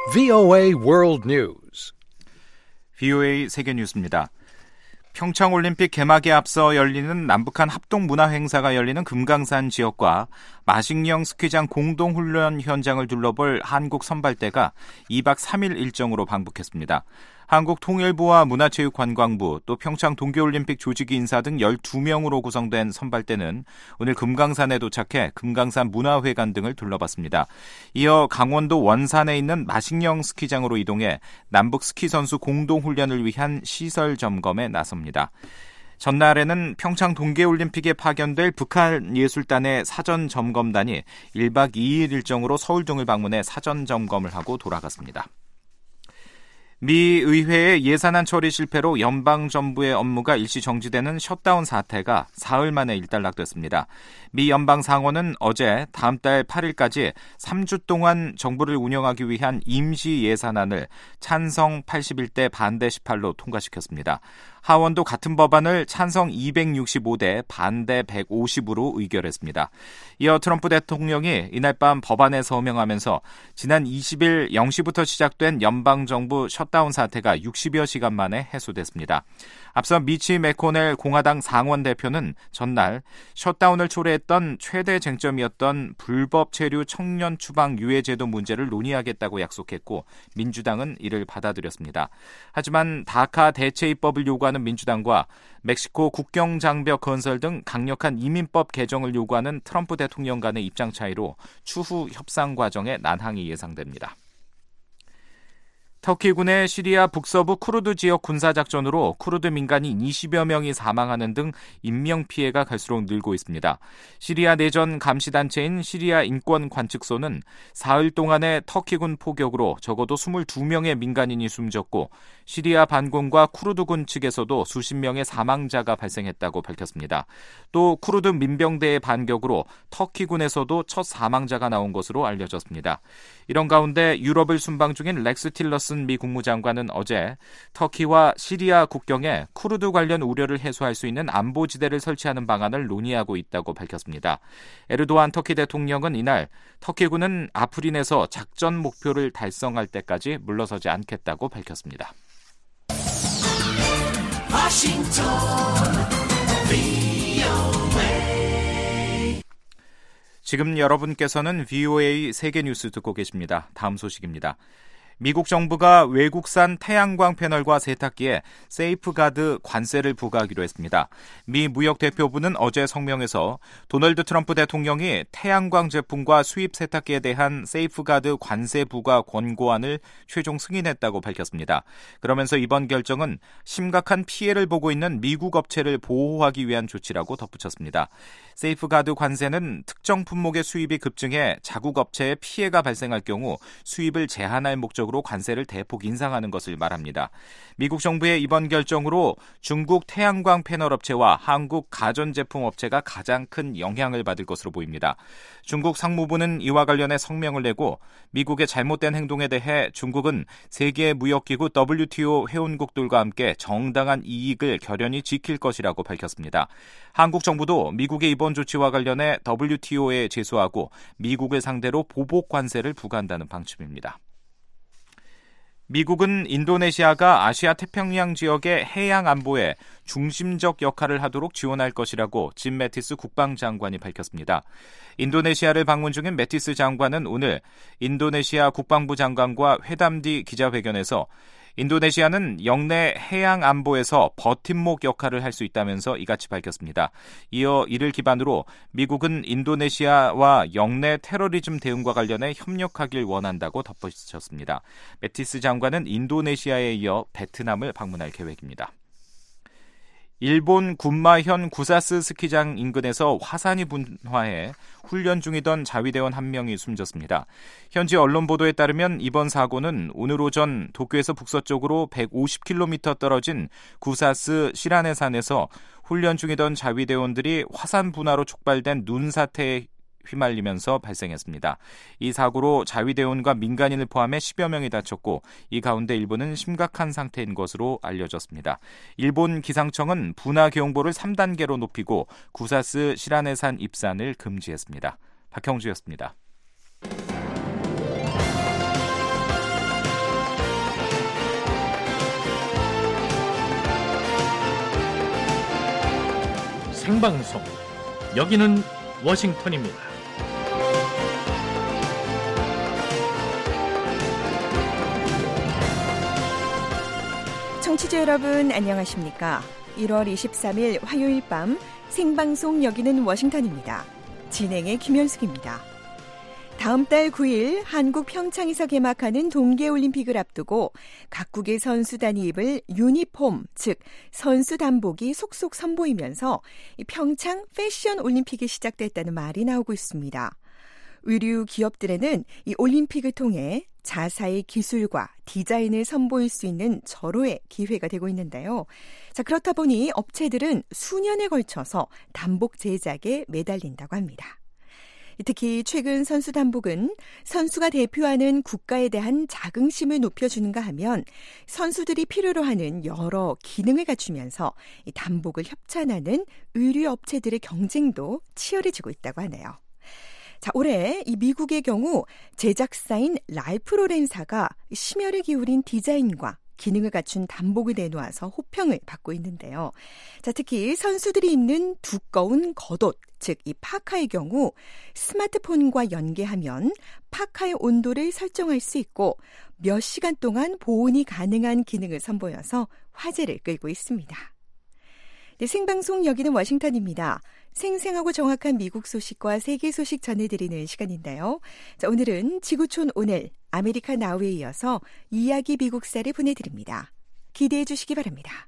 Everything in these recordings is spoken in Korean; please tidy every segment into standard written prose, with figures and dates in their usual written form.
VOA World News. VOA 세계 뉴스입니다. 평창올림픽 개막에 앞서 열리는 남북한 합동문화행사가 열리는 금강산 지역과 마식령 스키장 공동훈련 현장을 둘러볼 한국 선발대가 2박 3일 일정으로 방북했습니다. 한국통일부와 문화체육관광부 또 평창 동계올림픽 조직위 인사 등 12명으로 구성된 선발대는 오늘 금강산에 도착해 금강산 문화회관 등을 둘러봤습니다. 이어 강원도 원산에 있는 마식령 스키장으로 이동해 남북 스키 선수 공동훈련을 위한 시설 점검에 나섭니다. 전날에는 평창 동계올림픽에 파견될 북한 예술단의 사전 점검단이 1박 2일 일정으로 서울 등을 방문해 사전 점검을 하고 돌아갔습니다. 미 의회의 예산안 처리 실패로 연방정부의 업무가 일시 정지되는 셧다운 사태가 사흘 만에 일단락됐습니다. 미 연방상원은 어제 다음 달 8일까지 3주 동안 정부를 운영하기 위한 임시 예산안을 찬성 81대 반대 18로 통과시켰습니다. 하원도 같은 법안을 찬성 265대 반대 150으로 의결했습니다. 이어 트럼프 대통령이 이날 밤 법안에 서명하면서 지난 20일 0시부터 시작된 연방정부 셧다운 사태가 60여 시간 만에 해소됐습니다. 앞서 미치 매코넬 공화당 상원 대표는 전날 셧다운을 초래했던 최대 쟁점이었던 불법 체류 청년 추방 유예제도 문제를 논의하겠다고 약속했고 민주당은 이를 받아들였습니다. 하지만 다카 대체 입법을 요구하는 민주당과 멕시코 국경 장벽 건설 등 강력한 이민법 개정을 요구하는 트럼프 대통령 간의 입장 차이로 추후 협상 과정에 난항이 예상됩니다. 터키군의 시리아 북서부 쿠르드 지역 군사작전으로 쿠르드 민간인 20여 명이 사망하는 등 인명피해가 갈수록 늘고 있습니다. 시리아 내전 감시단체인 시리아 인권관측소는 사흘 동안의 터키군 포격으로 적어도 22명의 민간인이 숨졌고 시리아 반군과 쿠르드군 측에서도 수십 명의 사망자가 발생했다고 밝혔습니다. 또 쿠르드 민병대의 반격으로 터키군에서도 첫 사망자가 나온 것으로 알려졌습니다. 이런 가운데 유럽을 순방 중인 렉스 틸러슨 미 국무장관은 어제 터키와 시리아 국경에 쿠르드 관련 우려를 해소할 수 있는 안보지대를 설치하는 방안을 논의하고 있다고 밝혔습니다. 에르도안 터키 대통령은 이날 터키군은 아프린에서 작전 목표를 달성할 때까지 물러서지 않겠다고 밝혔습니다. 워싱턴, 지금 여러분께서는 VOA 세계뉴스 듣고 계십니다. 다음 소식입니다. 미국 정부가 외국산 태양광 패널과 세탁기에 세이프가드 관세를 부과하기로 했습니다. 미 무역대표부는 어제 성명에서 도널드 트럼프 대통령이 태양광 제품과 수입 세탁기에 대한 세이프가드 관세 부과 권고안을 최종 승인했다고 밝혔습니다. 그러면서 이번 결정은 심각한 피해를 보고 있는 미국 업체를 보호하기 위한 조치라고 덧붙였습니다. 세이프가드 관세는 특정 품목의 수입이 급증해 자국 업체에 피해가 발생할 경우 수입을 제한할 목적으로 관세를 대폭 인상하는 것을 말합니다. 미국 정부의 이번 결정으로 중국 태양광 패널 업체와 한국 가전제품 업체가 가장 큰 영향을 받을 것으로 보입니다. 중국 상무부는 이와 관련해 성명을 내고 미국의 잘못된 행동에 대해 중국은 세계무역기구 WTO 회원국들과 함께 정당한 이익을 결연히 지킬 것이라고 밝혔습니다. 한국 정부도 미국의 이번 조치와 관련해 WTO에 제소하고 미국을 상대로 보복 관세를 부과한다는 방침입니다. 미국은 인도네시아가 아시아 태평양 지역의 해양 안보에 중심적 역할을 하도록 지원할 것이라고 짐 매티스 국방장관이 밝혔습니다. 인도네시아를 방문 중인 매티스 장관은 오늘 인도네시아 국방부 장관과 회담 뒤 기자회견에서 인도네시아는 영내 해양 안보에서 버팀목 역할을 할 수 있다면서 이같이 밝혔습니다. 이어 이를 기반으로 미국은 인도네시아와 영내 테러리즘 대응과 관련해 협력하길 원한다고 덧붙였습니다. 매티스 장관은 인도네시아에 이어 베트남을 방문할 계획입니다. 일본 군마현 구사스 스키장 인근에서 화산이 분화해 훈련 중이던 자위대원 한 명이 숨졌습니다. 현지 언론 보도에 따르면 이번 사고는 오늘 오전 도쿄에서 북서쪽으로 150km 떨어진 구사스 시라네산에서 훈련 중이던 자위대원들이 화산 분화로 촉발된 눈사태에 휘말리면서 발생했습니다. 이 사고로 자위대원과 민간인을 포함해 10여 명이 다쳤고 이 가운데 일부는 심각한 상태인 것으로 알려졌습니다. 일본 기상청은 분화 경보를 3단계로 높이고 구사스 시라네산 입산을 금지했습니다. 박형주였습니다. 생방송. 여기는 워싱턴입니다. 청취자 여러분 안녕하십니까? 1월 23일 화요일 밤 생방송 여기는 워싱턴입니다. 진행의 김현숙입니다. 다음 달 9일 한국 평창에서 개막하는 동계올림픽을 앞두고 각국의 선수단이 입을 유니폼, 즉 선수 단복이 속속 선보이면서 평창 패션 올림픽이 시작됐다는 말이 나오고 있습니다. 의류 기업들에는 이 올림픽을 통해 자사의 기술과 디자인을 선보일 수 있는 절호의 기회가 되고 있는데요. 자, 그렇다 보니 업체들은 수년에 걸쳐서 단복 제작에 매달린다고 합니다. 특히 최근 선수 단복은 선수가 대표하는 국가에 대한 자긍심을 높여주는가 하면 선수들이 필요로 하는 여러 기능을 갖추면서 이 단복을 협찬하는 의류 업체들의 경쟁도 치열해지고 있다고 하네요. 자, 올해 이 미국의 경우 제작사인 랄프 로렌사가 심혈을 기울인 디자인과 기능을 갖춘 단복을 내놓아서 호평을 받고 있는데요. 자, 특히 선수들이 입는 두꺼운 겉옷, 즉 이 파카의 경우 스마트폰과 연계하면 파카의 온도를 설정할 수 있고 몇 시간 동안 보온이 가능한 기능을 선보여서 화제를 끌고 있습니다. 네, 생방송 여기는 워싱턴입니다. 생생하고 정확한 미국 소식과 세계 소식 전해드리는 시간인데요. 자, 오늘은 지구촌 오늘 아메리카 나우에 이어서 이야기 미국사를 보내드립니다. 기대해 주시기 바랍니다.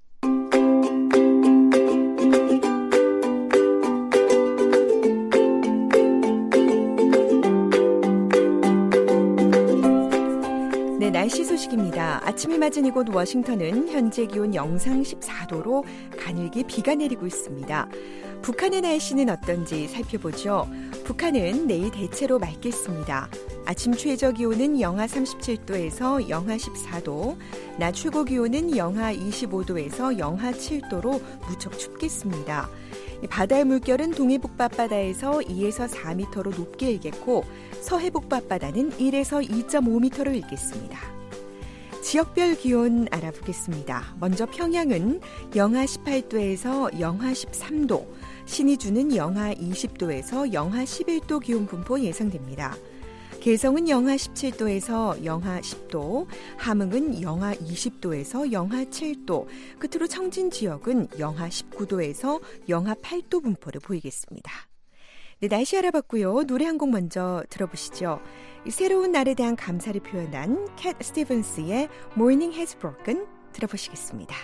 네, 날씨 소식입니다. 아침이 맞은 이곳 워싱턴은 현재 기온 영상 14도로 가늘게 비가 내리고 있습니다. 북한의 날씨는 어떤지 살펴보죠. 북한은 내일 대체로 맑겠습니다. 아침 최저 기온은 영하 37도에서 영하 14도, 낮 최고 기온은 영하 25도에서 영하 7도로 무척 춥겠습니다. 바다의 물결은 동해북바바다에서 2에서 4m로 높게 일겠고 서해북바바다는 1에서 2.5m로 일겠습니다. 지역별 기온 알아보겠습니다. 먼저 평양은 영하 18도에서 영하 13도, 신의주는 영하 20도에서 영하 11도 기온 분포 예상됩니다. 개성은 영하 17도에서 영하 10도, 함흥은 영하 20도에서 영하 7도, 끝으로 청진 지역은 영하 19도에서 영하 8도 분포를 보이겠습니다. 네, 날씨 알아봤고요. 노래 한 곡 먼저 들어보시죠. 새로운 날에 대한 감사를 표현한 캣 스티븐스의 Morning Has Broken 들어보시겠습니다.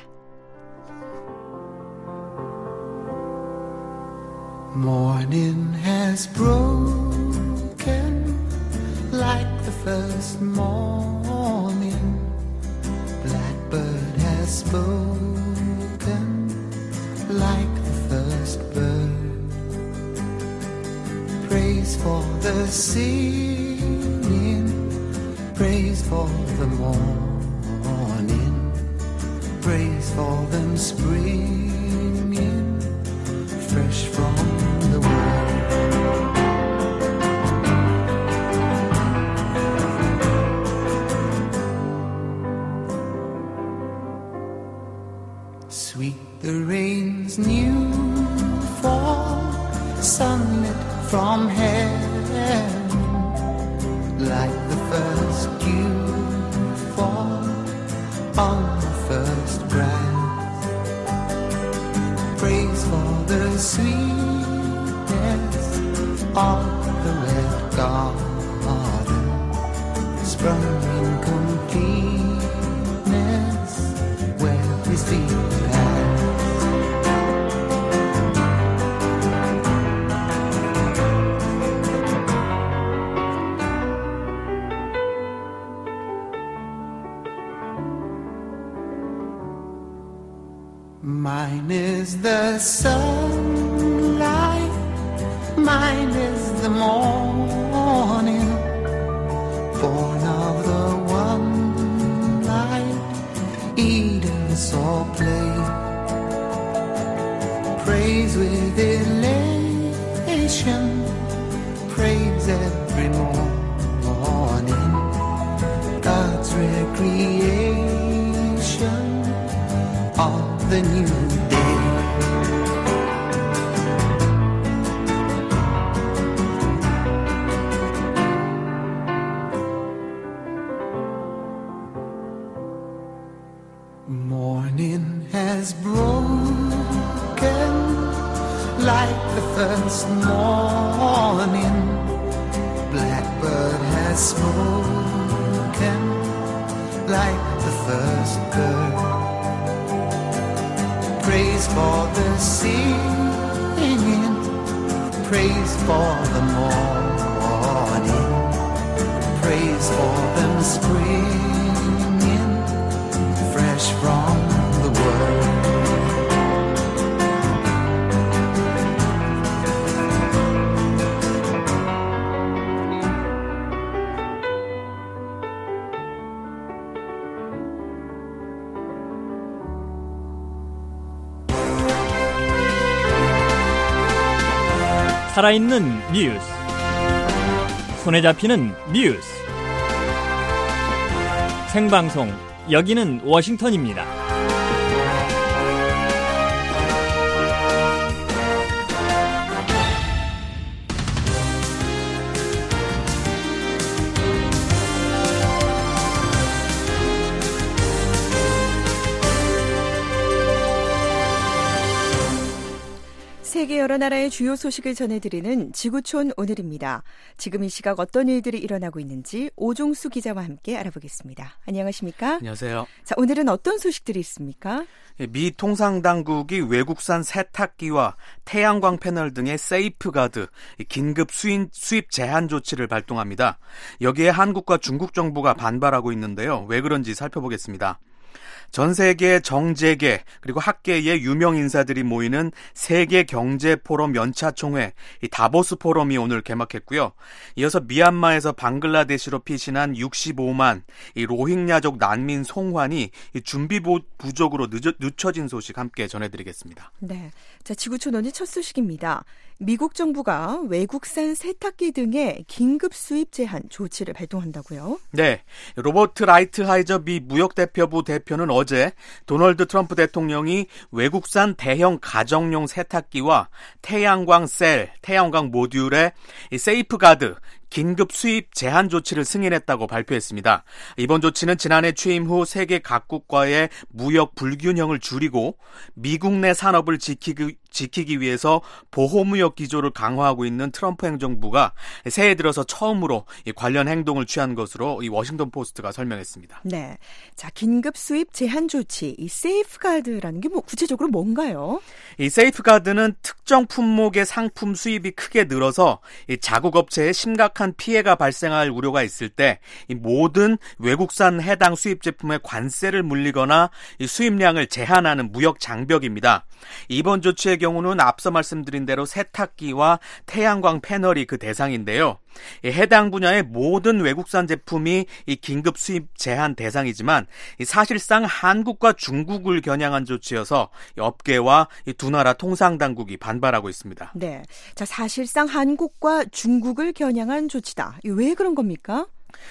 Morning has broken like the first morning. Blackbird has spoken like the first bird. Praise for the singing, praise for the morning, praise for them springing fresh from the world. Sweet the rain's new fall, sunlit from heaven, like the first dew fall on the first grass. Praise for the sweetness of the red garden, sprung in completeness where his feet pass. Mine is the sunlight, mine is the morning, born of the one light Eden saw play. Praise with elation, praise every morning, God's recreation of the new day. has broken like the first morning. Blackbird has spoken like the first bird. Praise for the singing, praise for the morning, praise for them springing fresh from the world. 살아있는 뉴스, 손에 잡히는 뉴스, 생방송, 여기는 워싱턴입니다. 세계 여러 나라의 주요 소식을 전해드리는 지구촌 오늘입니다. 지금 이 시각 어떤 일들이 일어나고 있는지 오종수 기자와 함께 알아보겠습니다. 안녕하십니까? 안녕하세요. 자, 오늘은 어떤 소식들이 있습니까? 미 통상당국이 외국산 세탁기와 태양광 패널 등의 세이프가드, 긴급 수입 제한 조치를 발동합니다. 여기에 한국과 중국 정부가 반발하고 있는데요. 왜 그런지 살펴보겠습니다. 전 세계 정재계 그리고 학계의 유명 인사들이 모이는 세계경제포럼 연차총회 다보스 포럼이 오늘 개막했고요. 이어서 미얀마에서 방글라데시로 피신한 65만 로힝야족 난민 송환이 준비 부족으로 늦춰진 소식 함께 전해드리겠습니다. 네, 자, 지구촌 오늘 첫 소식입니다. 미국 정부가 외국산 세탁기 등의 긴급 수입 제한 조치를 발동한다고요? 네, 로버트 라이트하이저 미 무역대표부 대표는 어제 도널드 트럼프 대통령이 외국산 대형 가정용 세탁기와 태양광 셀, 태양광 모듈의 세이프가드, 긴급 수입 제한 조치를 승인했다고 발표했습니다. 이번 조치는 지난해 취임 후 세계 각국과의 무역 불균형을 줄이고 미국 내 산업을 지키기 위해서 보호무역 기조를 강화하고 있는 트럼프 행정부가 새해 들어서 처음으로 관련 행동을 취한 것으로 이 워싱턴 포스트가 설명했습니다. 네, 자, 긴급 수입 제한 조치, 이 세이프가드라는 게 구체적으로 뭔가요? 이 세이프가드는 특정 품목의 상품 수입이 크게 늘어서 이 자국 업체에 심각한 피해가 발생할 우려가 있을 때 이 모든 외국산 해당 수입 제품의 관세를 물리거나 이 수입량을 제한하는 무역 장벽입니다. 이번 조치의 경우는 앞서 말씀드린 대로 세탁기와 태양광 패널이 그 대상인데요. 해당 분야의 모든 외국산 제품이 이 긴급 수입 제한 대상이지만 사실상 한국과 중국을 겨냥한 조치여서 업계와 두 나라 통상당국이 반발하고 있습니다. 네, 자, 사실상 한국과 중국을 겨냥한 조치다. 왜 그런 겁니까?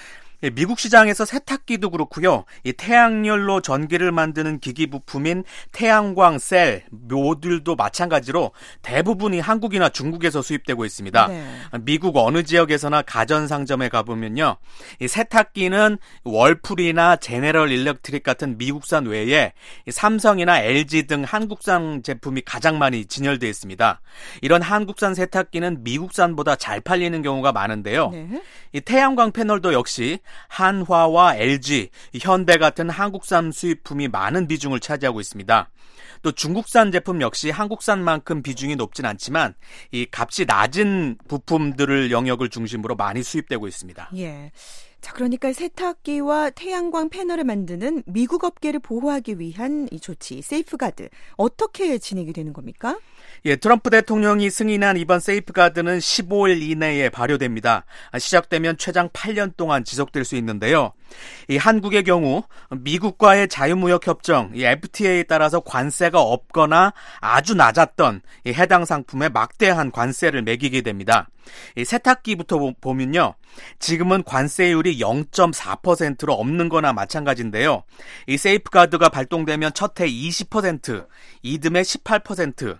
미국 시장에서 세탁기도 그렇고요. 이 태양열로 전기를 만드는 기기 부품인 태양광 셀, 모듈도 마찬가지로 대부분이 한국이나 중국에서 수입되고 있습니다. 네. 미국 어느 지역에서나 가전상점에 가보면요. 이 세탁기는 월풀이나 제네럴 일렉트릭 같은 미국산 외에 삼성이나 LG 등 한국산 제품이 가장 많이 진열되어 있습니다. 이런 한국산 세탁기는 미국산보다 잘 팔리는 경우가 많은데요. 네. 이 태양광 패널도 역시 한화와 LG, 현대 같은 한국산 수입품이 많은 비중을 차지하고 있습니다. 또 중국산 제품 역시 한국산만큼 비중이 높진 않지만 이 값이 낮은 부품들을 영역을 중심으로 많이 수입되고 있습니다. 예. 자, 그러니까 세탁기와 태양광 패널을 만드는 미국 업계를 보호하기 위한 이 조치, 세이프가드, 어떻게 진행이 되는 겁니까? 예, 트럼프 대통령이 승인한 이번 세이프가드는 15일 이내에 발효됩니다. 시작되면 최장 8년 동안 지속될 수 있는데요. 이 한국의 경우 미국과의 자유무역협정, 이 FTA에 따라서 관세가 없거나 아주 낮았던 이 해당 상품에 막대한 관세를 매기게 됩니다. 이 세탁기부터 보면요. 지금은 관세율이 0.4%로 없는 거나 마찬가지인데요. 이 세이프가드가 발동되면 첫 해 20%, 이듬해 18%,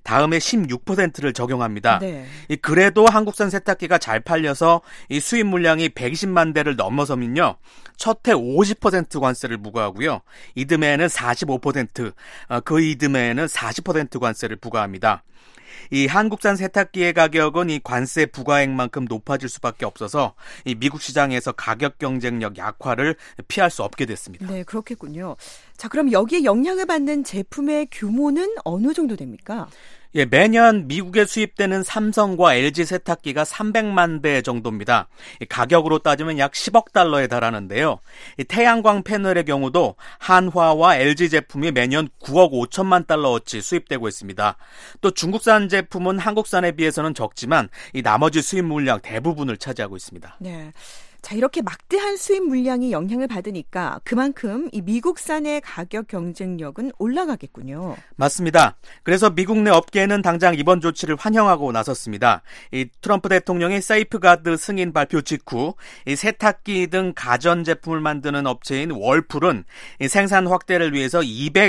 다음에 16%를 적용합니다. 네. 그래도 한국산 세탁기가 잘 팔려서 이 수입 물량이 120만 대를 넘어서면요. 첫 해 50% 관세를 부과하고요. 이듬해에는 45%, 그 이듬해에는 40% 관세를 부과합니다. 이 한국산 세탁기의 가격은 이 관세 부과액만큼 높아질 수밖에 없어서 이 미국 시장에서 가격 경쟁력 약화를 피할 수 없게 됐습니다. 네, 그렇겠군요. 자, 그럼 여기에 영향을 받는 제품의 규모는 어느 정도 됩니까? 예, 매년 미국에 수입되는 삼성과 LG 세탁기가 300만 대 정도입니다. 가격으로 따지면 약 10억 달러에 달하는데요. 태양광 패널의 경우도 한화와 LG 제품이 매년 9억 5천만 달러어치 수입되고 있습니다. 또 중국산 제품은 한국산에 비해서는 적지만 이 나머지 수입 물량 대부분을 차지하고 있습니다. 네. 자, 이렇게 막대한 수입 물량이 영향을 받으니까 그만큼 이 미국산의 가격 경쟁력은 올라가겠군요. 맞습니다. 그래서 미국 내 업계는 당장 이번 조치를 환영하고 나섰습니다. 이 트럼프 대통령의 세이프가드 승인 발표 직후 이 세탁기 등 가전 제품을 만드는 업체인 월풀은 이 생산 확대를 위해서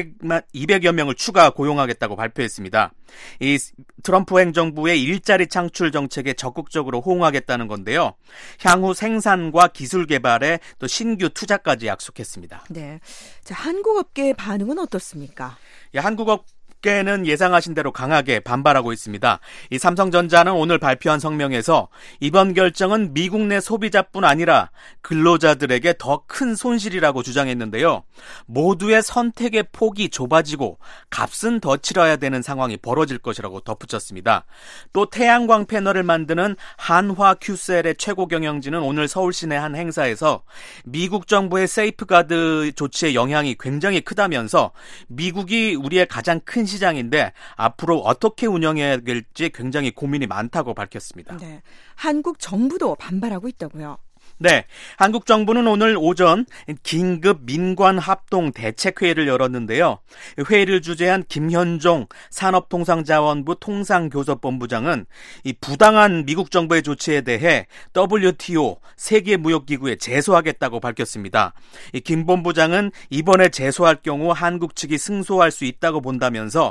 200여 명을 추가 고용하겠다고 발표했습니다. 이 트럼프 행정부의 일자리 창출 정책에 적극적으로 호응하겠다는 건데요. 향후 생산과 기술 개발에 또 신규 투자까지 약속했습니다. 네. 자, 한국 업계의 반응은 어떻습니까? 한국 업계는 예상하신 대로 강하게 반발하고 있습니다. 이 삼성전자는 오늘 발표한 성명에서 이번 결정은 미국 내 소비자뿐 아니라 근로자들에게 더 큰 손실이라고 주장했는데요. 모두의 선택의 폭이 좁아지고 값은 더 치러야 되는 상황이 벌어질 것이라고 덧붙였습니다. 또 태양광 패널을 만드는 한화 큐셀의 최고 경영진은 오늘 서울 시내 한 행사에서 미국 정부의 세이프가드 조치의 영향이 굉장히 크다면서 미국이 우리의 가장 큰 시장인데 앞으로 어떻게 운영해야 될지 굉장히 고민이 많다고 밝혔습니다. 네, 한국 정부도 반발하고 있다고요. 네, 한국 정부는 오늘 오전 긴급 민관 합동 대책회의를 열었는데요. 회의를 주재한 김현종 산업통상자원부 통상교섭본부장은 이 부당한 미국 정부의 조치에 대해 WTO 세계무역기구에 제소하겠다고 밝혔습니다. 이 김 본부장은 이번에 제소할 경우 한국 측이 승소할 수 있다고 본다면서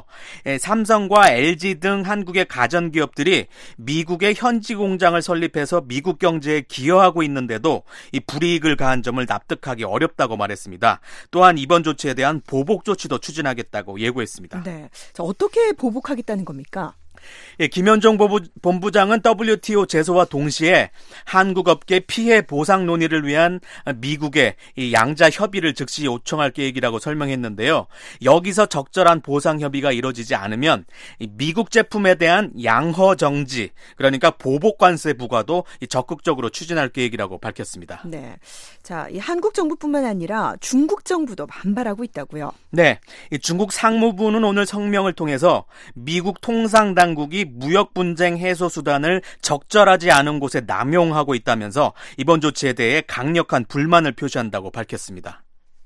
삼성과 LG 등 한국의 가전기업들이 미국의 현지 공장을 설립해서 미국 경제에 기여하고 있는데도 이 불이익을 가한 점을 납득하기 어렵다고 말했습니다. 또한 이번 조치에 대한 보복 조치도 추진하겠다고 예고했습니다. 네, 자, 어떻게 보복하겠다는 겁니까? 예, 김현종 본부장은 WTO 제소와 동시에 한국 업계 피해 보상 논의를 위한 미국의 이 양자 협의를 즉시 요청할 계획이라고 설명했는데요. 여기서 적절한 보상 협의가 이루어지지 않으면 이 미국 제품에 대한 양허 정지, 그러니까 보복 관세 부과도 적극적으로 추진할 계획이라고 밝혔습니다. 네, 자, 이 한국 정부뿐만 아니라 중국 정부도 반발하고 있다고요. 네, 이 중국 상무부는 오늘 성명을 통해서 미국 통상당국이 무역 분쟁 해소 수단을 적절하지 않은 곳에 남용하고 있다면서 이번 조치에 대해 강력한 불만을 표시한다고 밝혔습니다.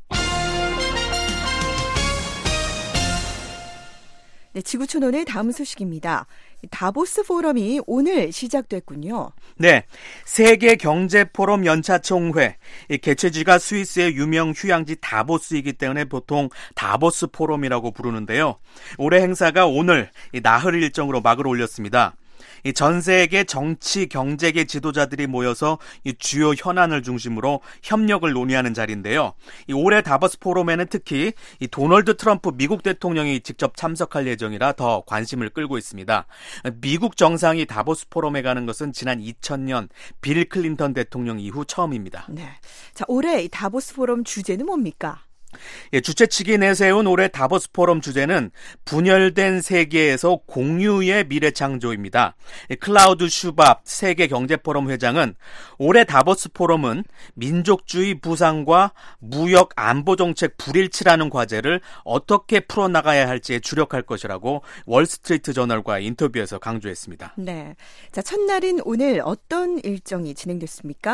네, 지구촌오늘 다음 소식입니다. 다보스 포럼이 오늘 시작됐군요. 네, 세계경제포럼 연차 총회. 개최지가 스위스의 유명 휴양지 다보스이기 때문에 보통 다보스 포럼이라고 부르는데요. 올해 행사가 오늘 나흘 일정으로 막을 올렸습니다. 이 전 세계 정치, 경제계 지도자들이 모여서 이 주요 현안을 중심으로 협력을 논의하는 자리인데요. 이 올해 다보스 포럼에는 특히 이 도널드 트럼프 미국 대통령이 직접 참석할 예정이라 더 관심을 끌고 있습니다. 미국 정상이 다보스 포럼에 가는 것은 지난 2000년 빌 클린턴 대통령 이후 처음입니다. 네, 자, 올해 이 다보스 포럼 주제는 뭡니까? 예, 주최 측이 내세운 올해 다보스 포럼 주제는 분열된 세계에서 공유의 미래 창조입니다. 클라우드 슈밥 세계경제포럼 회장은 올해 다보스 포럼은 민족주의 부상과 무역 안보정책 불일치라는 과제를 어떻게 풀어나가야 할지에 주력할 것이라고 월스트리트 저널과 인터뷰에서 강조했습니다. 네, 자, 첫날인 오늘 어떤 일정이 진행됐습니까?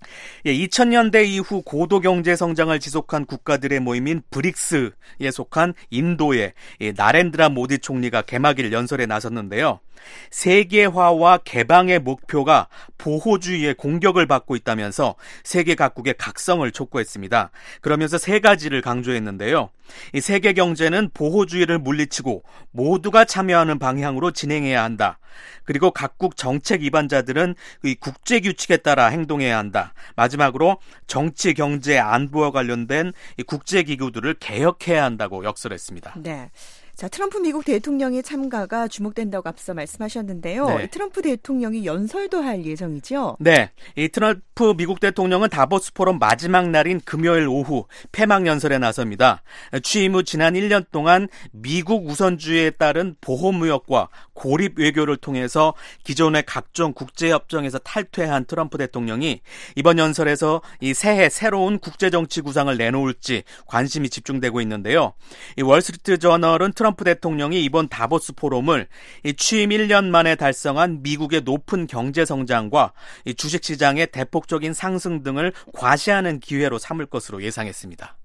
2000년대 이후 고도 경제 성장을 지속한 국가들의 모임인 브릭스에 속한 인도의 나렌드라 모디 총리가 개막일 연설에 나섰는데요. 세계화와 개방의 목표가 보호주의의 공격을 받고 있다면서 세계 각국의 각성을 촉구했습니다. 그러면서 세 가지를 강조했는데요. 이 세계 경제는 보호주의를 물리치고 모두가 참여하는 방향으로 진행해야 한다. 그리고 각국 정책 위반자들은 이 국제 규칙에 따라 행동해야 한다. 마지막으로 정치, 경제, 안보와 관련된 이 국제 기구들을 개혁해야 한다고 역설했습니다. 네. 자, 트럼프 미국 대통령의 참가가 주목된다고 앞서 말씀하셨는데요. 네. 트럼프 대통령이 연설도 할 예정이죠? 네. 이 트럼프 미국 대통령은 다보스 포럼 마지막 날인 금요일 오후 폐막 연설에 나섭니다. 취임 후 지난 1년 동안 미국 우선주의에 따른 보호무역과 고립 외교를 통해서 기존의 각종 국제협정에서 탈퇴한 트럼프 대통령이 이번 연설에서 이 새해 새로운 국제정치 구상을 내놓을지 관심이 집중되고 있는데요. 이 월스트리트 저널은 트럼프 대통령이 이번 다보스 포럼을 취임 1년 만에 달성한 미국의 높은 경제 성장과 주식시장의 대폭적인 상승 등을 과시하는 기회로 삼을 것으로 예상했습니다.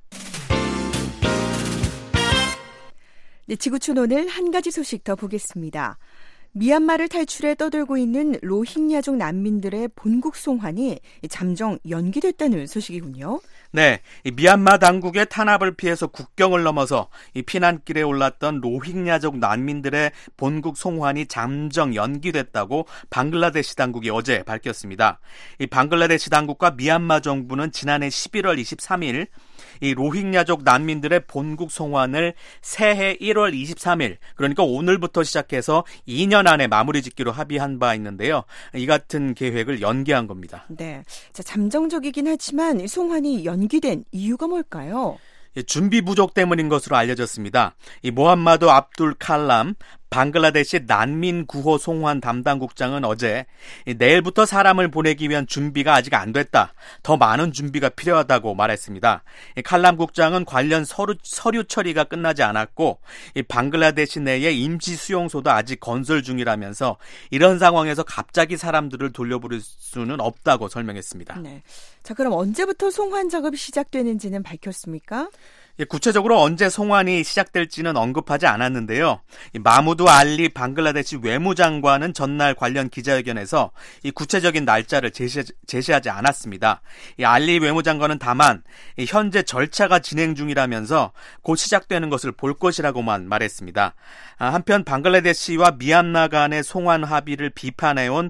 네, 지구촌 오늘 한 가지 소식 더 보겠습니다. 미얀마를 탈출해 떠들고 있는 로힝야족 난민들의 본국 송환이 잠정 연기됐다는 소식이군요. 네, 미얀마 당국의 탄압을 피해서 국경을 넘어서 이 피난길에 올랐던 로힝야족 난민들의 본국 송환이 잠정 연기됐다고 방글라데시 당국이 어제 밝혔습니다. 이 방글라데시 당국과 미얀마 정부는 지난해 11월 23일 이 로힝야족 난민들의 본국 송환을 새해 1월 23일, 그러니까 오늘부터 시작해서 2년 안에 마무리 짓기로 합의한 바 있는데요. 이 같은 계획을 연기한 겁니다. 네, 자, 잠정적이긴 하지만 송환이 연기된 이유가 뭘까요? 준비 부족 때문인 것으로 알려졌습니다. 이 모함마드 압둘 칼람 방글라데시 난민 구호 송환 담당국장은 어제 내일부터 사람을 보내기 위한 준비가 아직 안 됐다. 더 많은 준비가 필요하다고 말했습니다. 칼람 국장은 관련 서류 처리가 끝나지 않았고 방글라데시 내에 임시 수용소도 아직 건설 중이라면서 이런 상황에서 갑자기 사람들을 돌려보낼 수는 없다고 설명했습니다. 네. 자, 그럼 언제부터 송환 작업이 시작되는지는 밝혔습니까? 구체적으로 언제 송환이 시작될지는 언급하지 않았는데요. 마무드 알리 방글라데시 외무장관은 전날 관련 기자회견에서 이 구체적인 날짜를 제시하지 않았습니다. 이 알리 외무장관은 다만 현재 절차가 진행 중이라면서 곧 시작되는 것을 볼 것이라고만 말했습니다. 한편 방글라데시와 미얀마 간의 송환 합의를 비판해온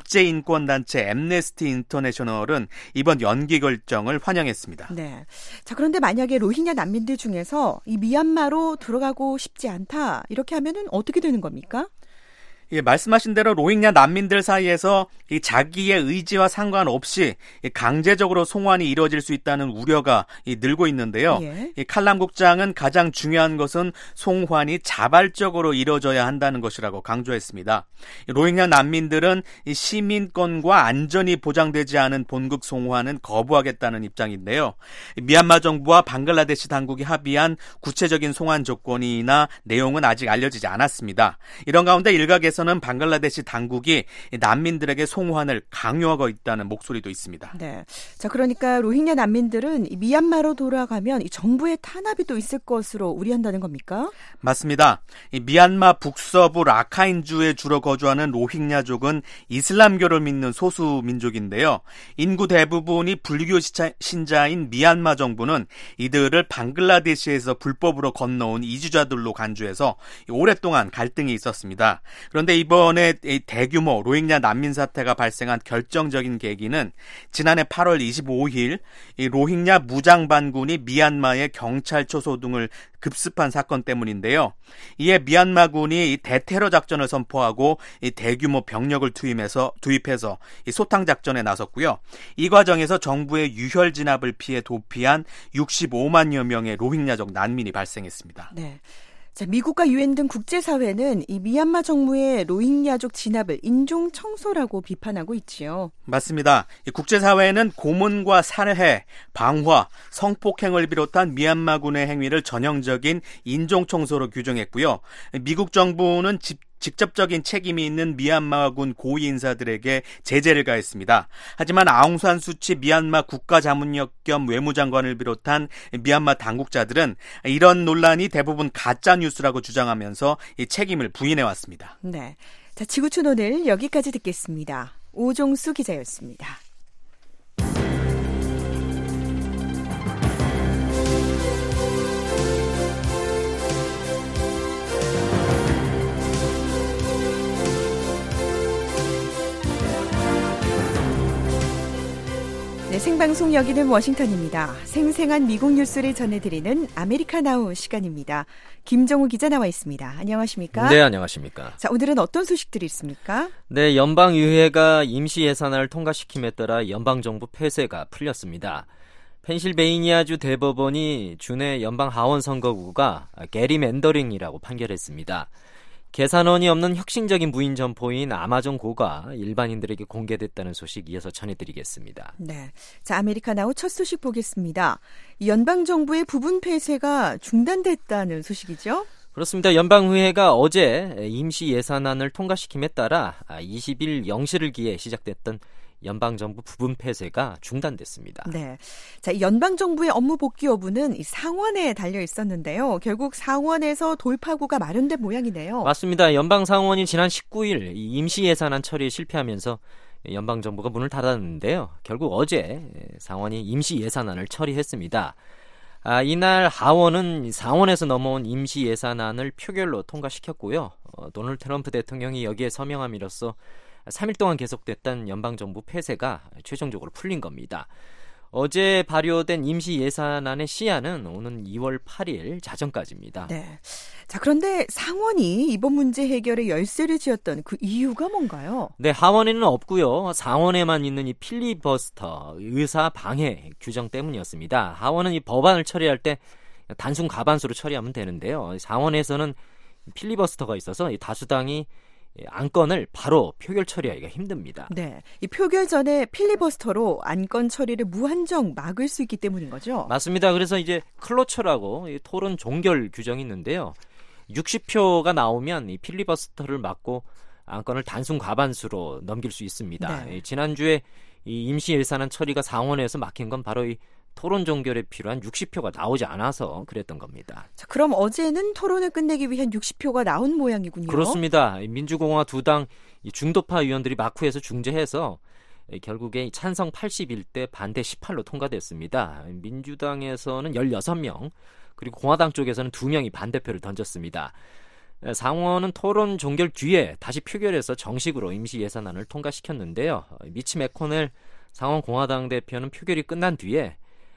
국제인권단체 앰네스티 인터내셔널은 이번 연기 결정을 환영했습니다. 네. 자, 그런데 만약에 로힝야 난민들 중에서 이 미얀마로 들어가고 싶지 않다, 이렇게 하면은 어떻게 되는 겁니까? 예, 말씀하신 대로 로힝야 난민들 사이에서 이 자기의 의지와 상관없이 강제적으로 송환이 이루어질 수 있다는 우려가 늘고 있는데요. 예. 이 칼람 국장은 가장 중요한 것은 송환이 자발적으로 이루어져야 한다는 것이라고 강조했습니다. 로힝야 난민들은 이 시민권과 안전이 보장되지 않은 본국 송환은 거부하겠다는 입장인데요. 미얀마 정부와 방글라데시 당국이 합의한 구체적인 송환 조건이나 내용은 아직 알려지지 않았습니다. 이런 가운데 일각에서 는 방글라데시 당국이 난민들에게 송환을 강요하고 있다는 목소리도 있습니다. 네. 자, 그러니까 로힝야 난민들은 미얀마로 돌아가면 이 정부의 탄압이 또 있을 것으로 우려한다는 겁니까? 맞습니다. 미얀마 북서부 라카인주에 주로 거주하는 로힝야족은 이슬람교를 믿는 소수 민족인데요. 인구 대부분이 불교 신자인 미얀마 정부는 이들을 방글라데시에서 불법으로 건너온 이주자들로 간주해서 오랫동안 갈등이 있었습니다. 그런데 이번에 대규모 로힝야 난민 사태가 발생한 결정적인 계기는 지난해 8월 25일 이 로힝야 무장반군이 미얀마의 경찰 초소 등을 급습한 사건 때문인데요. 이에 미얀마군이 대테러 작전을 선포하고 대규모 병력을 투입해서 소탕 작전에 나섰고요. 이 과정에서 정부의 유혈 진압을 피해 도피한 65만여 명의 로힝야족 난민이 발생했습니다. 네. 자, 미국과 유엔 등 국제사회는 이 미얀마 정부의 로힝야족 진압을 인종 청소라고 비판하고 있지요. 맞습니다. 국제사회는 고문과 살해, 방화, 성폭행을 비롯한 미얀마군의 행위를 전형적인 인종 청소로 규정했고요. 미국 정부는 직접적인 책임이 있는 미얀마군 고위 인사들에게 제재를 가했습니다. 하지만 아웅산 수치 미얀마 국가자문역 겸 외무장관을 비롯한 미얀마 당국자들은 이런 논란이 대부분 가짜 뉴스라고 주장하면서 이 책임을 부인해왔습니다. 네, 자, 지구촌 오늘 여기까지 듣겠습니다. 오종수 기자였습니다. 네, 생방송 여기는 워싱턴입니다. 생생한 미국 뉴스를 전해드리는 아메리카나우 시간입니다. 김정우 기자 나와 있습니다. 안녕하십니까? 네, 안녕하십니까? 자, 오늘은 어떤 소식들이 있습니까? 네, 연방의회가 임시 예산안을 통과시킴에 따라 연방정부 폐쇄가 풀렸습니다. 펜실베이니아주 대법원이 주내 연방 하원 선거구가 게리맨더링이라고 판결했습니다. 계산원이 없는 혁신적인 무인 점포인 아마존고가 일반인들에게 공개됐다는 소식 이어서 전해드리겠습니다. 네, 자, 아메리카나우 첫 소식 보겠습니다. 연방정부의 부분 폐쇄가 중단됐다는 소식이죠? 그렇습니다. 연방의회가 어제 임시 예산안을 통과시킴에 따라 20일 0시를 기해 시작됐던 연방정부 부분 폐쇄가 중단됐습니다. 네, 자, 연방정부의 업무 복귀 여부는 이 상원에 달려 있었는데요. 결국 상원에서 돌파구가 마련된 모양이네요. 맞습니다. 연방상원이 지난 19일 임시 예산안 처리에 실패하면서 연방정부가 문을 닫았는데요. 결국 어제 상원이 임시 예산안을 처리했습니다. 이날 하원은 상원에서 넘어온 임시 예산안을 표결로 통과시켰고요. 도널드 트럼프 대통령이 여기에 서명함으로써 3일 동안 계속됐던 연방정부 폐쇄가 최종적으로 풀린 겁니다. 어제 발효된 임시 예산안의 시한은 오는 2월 8일 자정까지입니다. 네. 자, 그런데 상원이 이번 문제 해결에 열쇠를 쥐었던 그 이유가 뭔가요? 네, 하원에는 없고요. 상원에만 있는 이 필리버스터, 의사 방해 규정 때문이었습니다. 하원은 이 법안을 처리할 때 단순 과반수로 처리하면 되는데요. 상원에서는 필리버스터가 있어서 이 다수당이 안건을 바로 표결 처리하기가 힘듭니다. 네, 이 표결 전에 필리버스터로 안건 처리를 무한정 막을 수 있기 때문인 거죠? 맞습니다. 그래서 이제 클로처라고 토론 종결 규정이 있는데요. 60표가 나오면 이 필리버스터를 막고 안건을 단순 과반수로 넘길 수 있습니다. 네. 지난주에 이 임시 예산안 처리가 상원에서 막힌 건 바로 이 토론 종결에 필요한 60표가 나오지 않아서 그랬던 겁니다. 자, 그럼 어제는 토론을 끝내기 위한 60표가 나온 모양이군요. 그렇습니다. 민주공화 두 당 중도파 의원들이 마쿠에서 중재해서 결국에 찬성 81대 반대 18로 통과됐습니다. 민주당에서는 16명, 그리고 공화당 쪽에서는 2명이 반대표를 던졌습니다. 상원은 토론 종결 뒤에 다시 표결해서 정식으로 임시 예산안을 통과시켰는데요. 미치 매코넬 상원 공화당 대표는 표결이 끝난 뒤에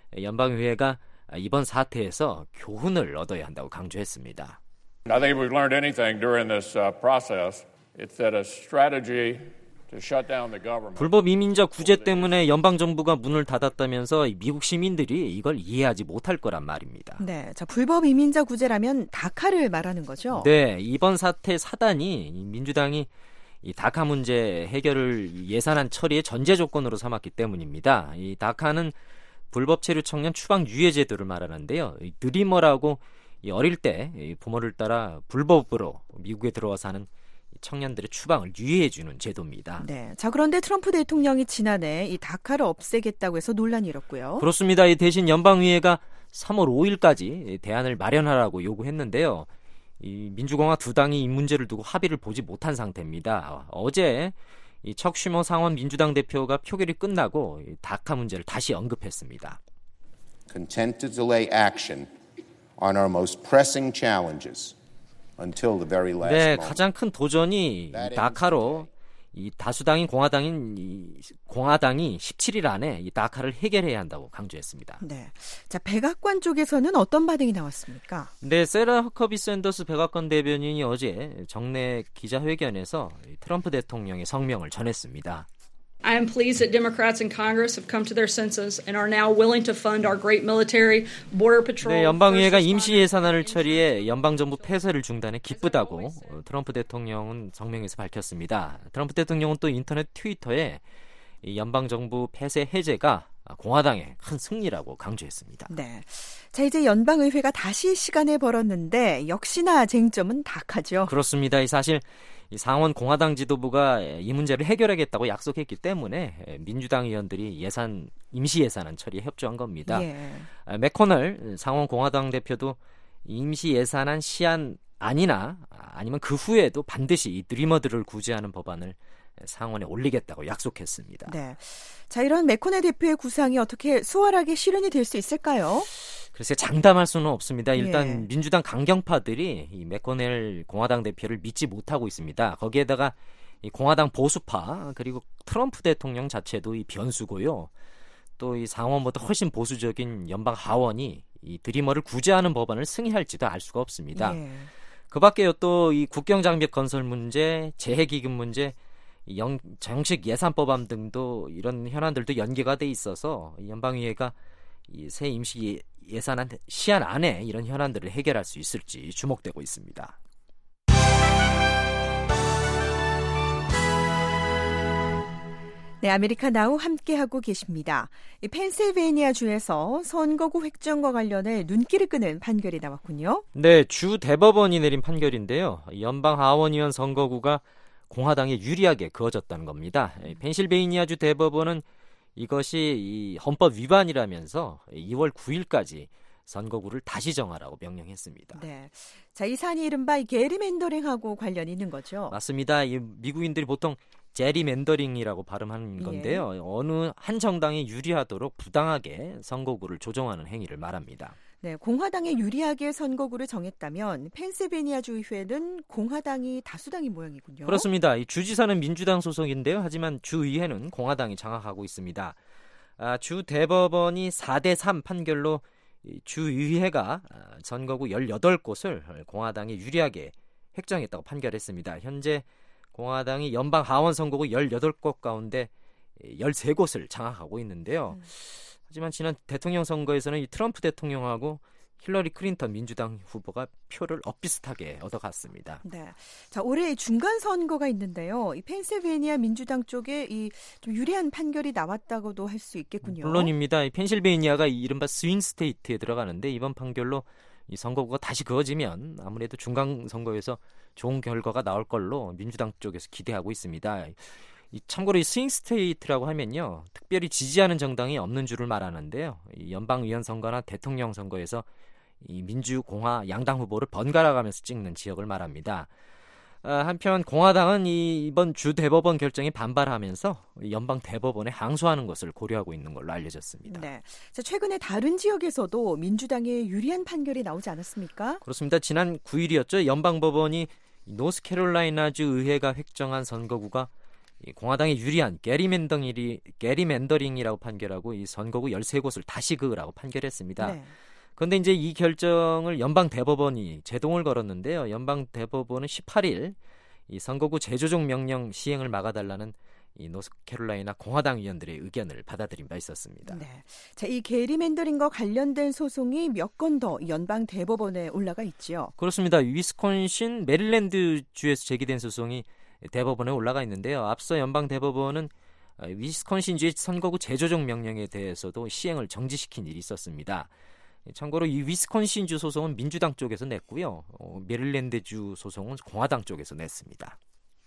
연방의회가 이번 사태에서 교훈을 얻어야 한다고 강조했습니다. I think if we've learned anything during this process, it's that a strategy to shut down the government. 불법 이민자 구제 때문에 연방정부가 문을 닫았다면서 미국 시민들이 이걸 이해하지 못할 거란 말입니다. 네, 자, 불법 이민자 구제라면 다카를 말하는 거죠? 네, 이번 사태 사단이 민주당이 이 다카 문제 해결을 예산안 처리의 전제 조건으로 삼았기 때문입니다. 이 다카는 불법 체류 청년 추방 유예 제도를 말하는데요. 드리머라고 어릴 때 부모를 따라 불법으로 미국에 들어와 사는 청년들의 추방을 유예해주는 제도입니다. 네, 자, 그런데 트럼프 대통령이 지난해 이 다카를 없애겠다고 해서 논란이 일었고요. 그렇습니다. 대신 연방의회가 3월 5일까지 대안을 마련하라고 요구했는데요. 이 민주공화 두 당이 이 문제를 두고 합의를 보지 못한 상태입니다. 어제 이 척 슈머 상원 민주당 대표가 표결이 끝나고 이 다카 문제를 다시 언급했습니다. Content to delay action on our most pressing challenges until the very last 네, moment. 가장 큰 도전이 이 다카로 이 다수당인 공화당이 17일 안에 이 다카를 해결해야 한다고 강조했습니다. 네, 자, 백악관 쪽에서는 어떤 반응이 나왔습니까? 네, 세라 허커비 샌더스 백악관 대변인이 어제 정례 기자회견에서 트럼프 대통령의 성명을 전했습니다. I am pleased that Democrats in Congress have come to their senses and are now willing to fund our great military, border patrol. 네, 연방의회가 임시 예산안을 처리해 연방정부 폐쇄를 중단해 기쁘다고 트럼프 대통령은 성명에서 밝혔습니다. 트럼프 대통령은 또 인터넷 트위터에 이 연방정부 폐쇄 해제가 공화당의 큰 승리라고 강조했습니다. 네, 자, 이제 연방의회가 다시 시간을 벌었는데 역시나 쟁점은 다카죠. 그렇습니다. 사실 이 상원 공화당 지도부가 이 문제를 해결하겠다고 약속했기 때문에 민주당 의원들이 임시 예산안 처리에 협조한 겁니다. 예. 맥코널 상원 공화당 대표도 임시 예산안 시한 아니나 아니면 그 후에도 반드시 이 드리머들을 구제하는 법안을 상원에 올리겠다고 약속했습니다. 네. 자, 이런 맥코넬 대표의 구상이 어떻게 수월하게 실현이 될 수 있을까요? 글쎄 장담할 수는 없습니다. 일단 예. 민주당 강경파들이 이 맥코넬 공화당 대표를 믿지 못하고 있습니다. 거기에다가 이 공화당 보수파 그리고 트럼프 대통령 자체도 이 변수고요. 또 이 상원보다 훨씬 보수적인 연방 하원이 이 드리머를 구제하는 법안을 승인할지도 알 수가 없습니다. 예. 그밖에요 또 이 국경 장벽 건설 문제, 재해 기금 문제, 정식 예산법안 등도 이런 현안들도 연계가 돼 있어서 연방의회가 이 새 임시 예산안 시한 안에 이런 현안들을 해결할 수 있을지 주목되고 있습니다. 네, 아메리카 나우 함께하고 계십니다. 이 펜실베이니아 주에서 선거구 획정과 관련해 눈길을 끄는 판결이 나왔군요. 네, 주 대법원이 내린 판결인데요. 연방 하원의원 선거구가 공화당에 유리하게 그어졌다는 겁니다. 펜실베이니아주 대법원은 이것이 이 헌법 위반이라면서 2월 9일까지 선거구를 다시 정하라고 명령했습니다. 네, 자, 이 사안이 이른바 게리맨더링하고 관련이 있는 거죠? 맞습니다. 이 미국인들이 보통 제리맨더링이라고 발음하는 건데요. 어느 한 정당에 유리하도록 부당하게 선거구를 조정하는 행위를 말합니다. 네, 공화당에 유리하게 선거구를 정했다면 펜실베이니아 주의회는 공화당이 다수당인 모양이군요. 그렇습니다. 이 주지사는 민주당 소속인데요. 하지만 주의회는 공화당이 장악하고 있습니다. 주 대법원이 4대3 판결로 주의회가 선거구 18곳을 공화당에 유리하게 획정했다고 판결했습니다. 현재 공화당이 연방 하원 선거구 18곳 가운데 13곳을 장악하고 있는데요. 하지만 지난 대통령 선거에서는 이 트럼프 대통령하고 힐러리 클린턴 민주당 후보가 표를 엇비슷하게 얻어갔습니다. 네, 자, 올해 중간 선거가 있는데요. 이 펜실베이니아 민주당 쪽에 이 좀 유리한 판결이 나왔다고도 할 수 있겠군요. 물론입니다. 이 펜실베이니아가 이른바 스윙 스테이트에 들어가는데 이번 판결로 이 선거구가 다시 그어지면 아무래도 중간 선거에서 좋은 결과가 나올 걸로 민주당 쪽에서 기대하고 있습니다. 참고로 이 스윙 스테이트라고 하면요, 특별히 지지하는 정당이 없는 줄을 말하는데요. 이 연방의원 선거나 대통령 선거에서 이 민주, 공화, 양당 후보를 번갈아가면서 찍는 지역을 말합니다. 한편 공화당은 이번 주 대법원 결정에 반발하면서 연방 대법원에 항소하는 것을 고려하고 있는 걸로 알려졌습니다. 네, 자, 최근에 다른 지역에서도 민주당에 유리한 판결이 나오지 않았습니까? 그렇습니다. 지난 9일이었죠. 연방법원이 노스캐롤라이나주 의회가 획정한 선거구가 공화당에 유리한 게리맨더링이라고 판결하고 이 선거구 13곳을 다시 그으라고 판결했습니다. 네. 그런데 이제 이 결정을 연방 대법원이 제동을 걸었는데요. 연방 대법원은 18일 이 선거구 재조정 명령 시행을 막아달라는 이 노스캐롤라이나 공화당 의원들의 의견을 받아들인 바 있었습니다. 네, 자, 이 게리맨더링과 관련된 소송이 몇 건 더 연방 대법원에 올라가 있죠. 그렇습니다. 위스콘신, 메릴랜드 주에서 제기된 소송이 대법원에 올라가 있는데요. 앞서 연방 대법원은 위스콘신주의 선거구 재조정 명령에 대해서도 시행을 정지시킨 일이 있었습니다. 참고로 이 위스콘신주 소송은 민주당 쪽에서 냈고요. 메릴랜드주 소송은 공화당 쪽에서 냈습니다.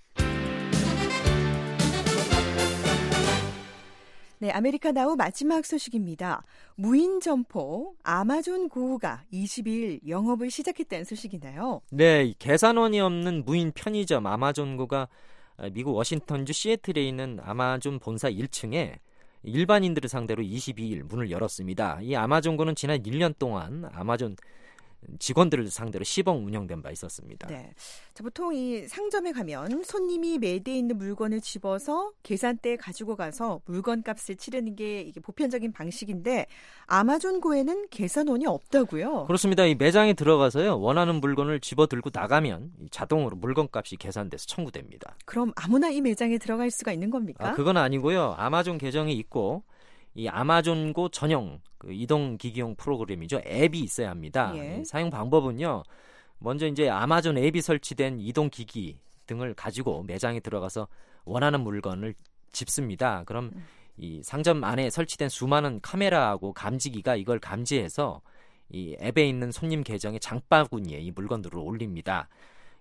네, 아메리카 나우 마지막 소식입니다. 무인 점포 아마존 고가 22일 영업을 시작했다는 소식이나요? 네, 계산원이 없는 무인 편의점 아마존고가 미국 워싱턴주 시애틀에 있는 아마존 본사 1층에 일반인들을 상대로 22일 문을 열었습니다. 이 아마존고는 지난 1년 동안 아마존 직원들을 상대로 시범 운영된 바 있었습니다. 네, 자, 보통 이 상점에 가면 손님이 매대에 있는 물건을 집어서 계산대에 가지고 가서 물건값을 치르는 게 이게 보편적인 방식인데 아마존고에는 계산원이 없다고요? 그렇습니다. 이 매장에 들어가서요, 원하는 물건을 집어들고 나가면 자동으로 물건값이 계산돼서 청구됩니다. 그럼 아무나 이 매장에 들어갈 수가 있는 겁니까? 그건 아니고요. 아마존 계정이 있고 이 아마존고 전용 이동 기기용 프로그램이죠. 앱이 있어야 합니다. 예. 사용 방법은요, 먼저 이제 아마존 앱이 설치된 이동 기기 등을 가지고 매장에 들어가서 원하는 물건을 집습니다. 그럼 이 상점 안에 설치된 수많은 카메라하고 감지기가 이걸 감지해서 이 앱에 있는 손님 계정의 장바구니에 이 물건들을 올립니다.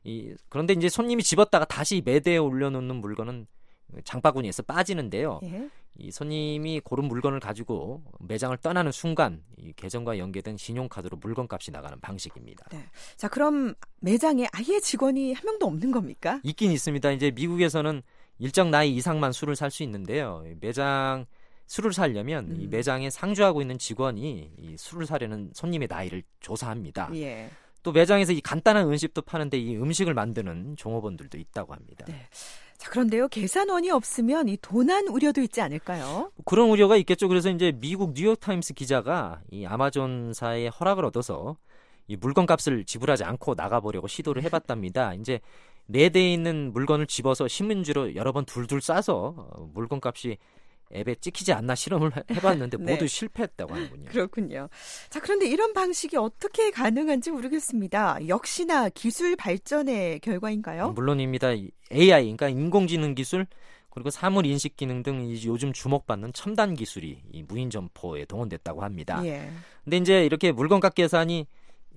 그런데 이제 손님이 집었다가 다시 매대에 올려놓는 물건은 장바구니에서 빠지는데요. 예. 이 손님이 고른 물건을 가지고 매장을 떠나는 순간 이 계정과 연계된 신용카드로 물건값이 나가는 방식입니다. 네. 자, 그럼 매장에 아예 직원이 한 명도 없는 겁니까? 있긴 있습니다. 이제 미국에서는 일정 나이 이상만 술을 살 수 있는데요. 매장 술을 사려면 이 매장에 상주하고 있는 직원이 이 술을 사려는 손님의 나이를 조사합니다. 예. 또 매장에서 이 간단한 음식도 파는데 이 음식을 만드는 종업원들도 있다고 합니다. 네. 자, 그런데요, 계산원이 없으면 이 도난 우려도 있지 않을까요? 그런 우려가 있겠죠. 그래서 이제 미국 뉴욕타임스 기자가 이 아마존사의 허락을 얻어서 이 물건값을 지불하지 않고 나가보려고 시도를 해봤답니다. 이제 4대에 있는 물건을 집어서 신문지로 여러 번 둘둘 싸서 물건값이 앱에 찍히지 않나 실험을 해봤는데 네. 모두 실패했다고 하는군요. 그렇군요. 자, 그런데 이런 방식이 어떻게 가능한지 모르겠습니다. 역시나 기술 발전의 결과인가요? 물론입니다. AI, 그러니까 인공지능 기술 그리고 사물 인식 기능 등 요즘 주목받는 첨단 기술이 이 무인 점포에 동원됐다고 합니다. 예. 근데 이제 이렇게 물건값 계산이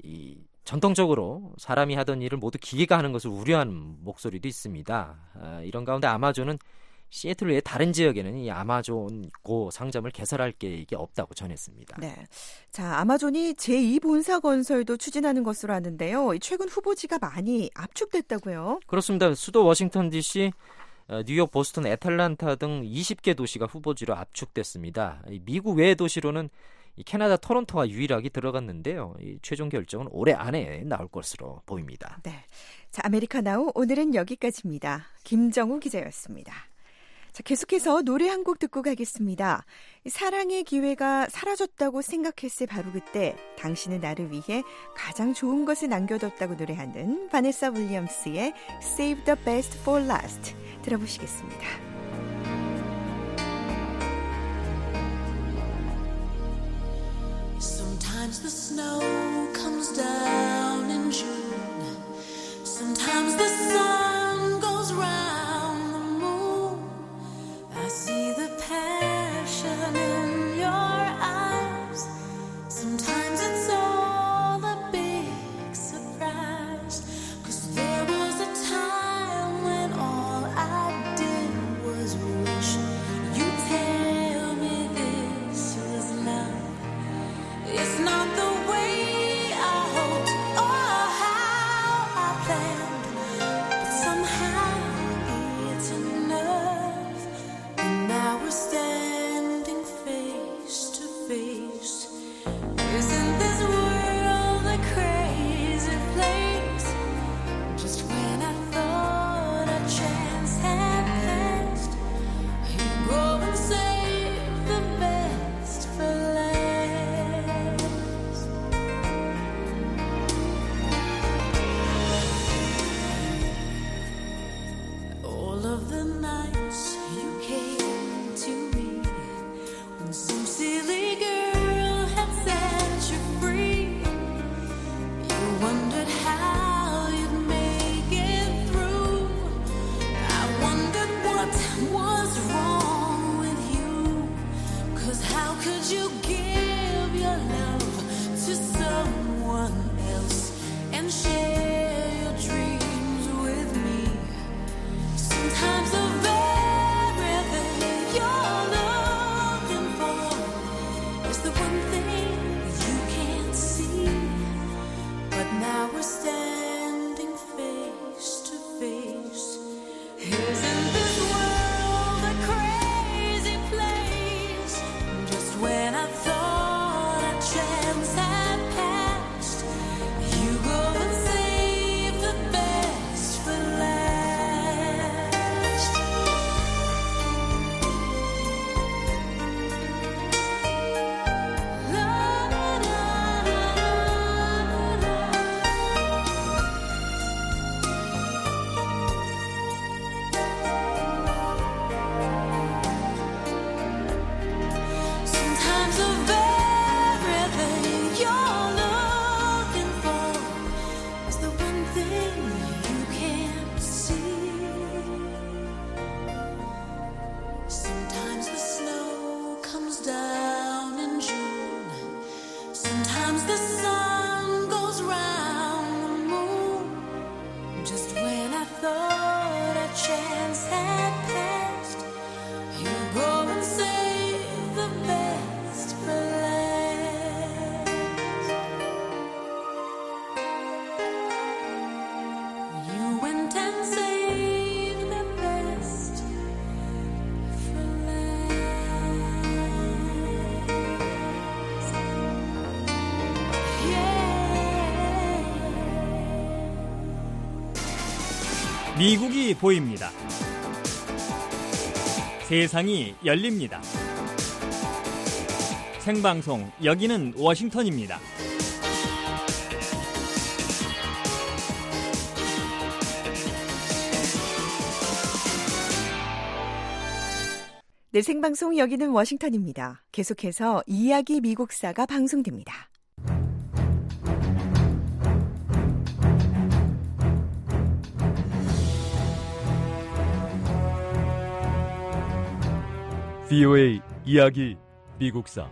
전통적으로 사람이 하던 일을 모두 기계가 하는 것을 우려하는 목소리도 있습니다. 이런 가운데 아마존은 시애틀 외에 다른 지역에는 이 아마존 고 상점을 개설할 계획이 없다고 전했습니다. 네. 자, 아마존이 제2본사 건설도 추진하는 것으로 아는데요. 최근 후보지가 많이 압축됐다고요? 그렇습니다. 수도 워싱턴 DC, 뉴욕, 보스턴, 애틀란타 등 20개 도시가 후보지로 압축됐습니다. 미국 외 도시로는 캐나다 토론토가 유일하게 들어갔는데요. 최종 결정은 올해 안에 나올 것으로 보입니다. 네. 자, 아메리카나우 오늘은 여기까지입니다. 김정우 기자였습니다. 자, 계속해서 노래 한 곡 듣고 가겠습니다. 사랑의 기회가 사라졌다고 생각했을 바로 그때 당신은 나를 위해 가장 좋은 것을 남겨뒀다고 노래하는 바네사 윌리엄스의 Save the Best for Last 들어보시겠습니다. Sometimes the snow comes down in June. Sometimes the sun goes round the moon. I see the passion in your eyes. Sometimes it's all a big surprise. 'Cause there was a time when all I did was wish you'd tell me this was love. It's not the way I hoped or how I planned, but somehow it's enough. And now we're standing face to face. Isn't this world a crazy place? Just when I thought a chance had passed, you go and save the best for last. All of the nights you came to me when some silly girl had set you free. You wondered how you'd make it through. I wondered what was wrong with you. 'Cause how could you give your love to someone else and share your dreams with me? Sometimes the very thing you're looking for is the one thing you can't see. But now we're standing face to face. Isn't this world a crazy place? Just when I thought a chance had passed, you go and save the best for last. La, la, la, la, la. Sometimes the very thing you're looking for is the one thing you can't see. Sometimes the snow comes down in June. Sometimes the sun goes round the moon. Just 미국이 보입니다. 세상이 열립니다. 생방송, 여기는 워싱턴입니다. 네, 생방송 여기는 워싱턴입니다. 계속해서 이야기 미국사가 방송됩니다. VOA 이야기 미국사.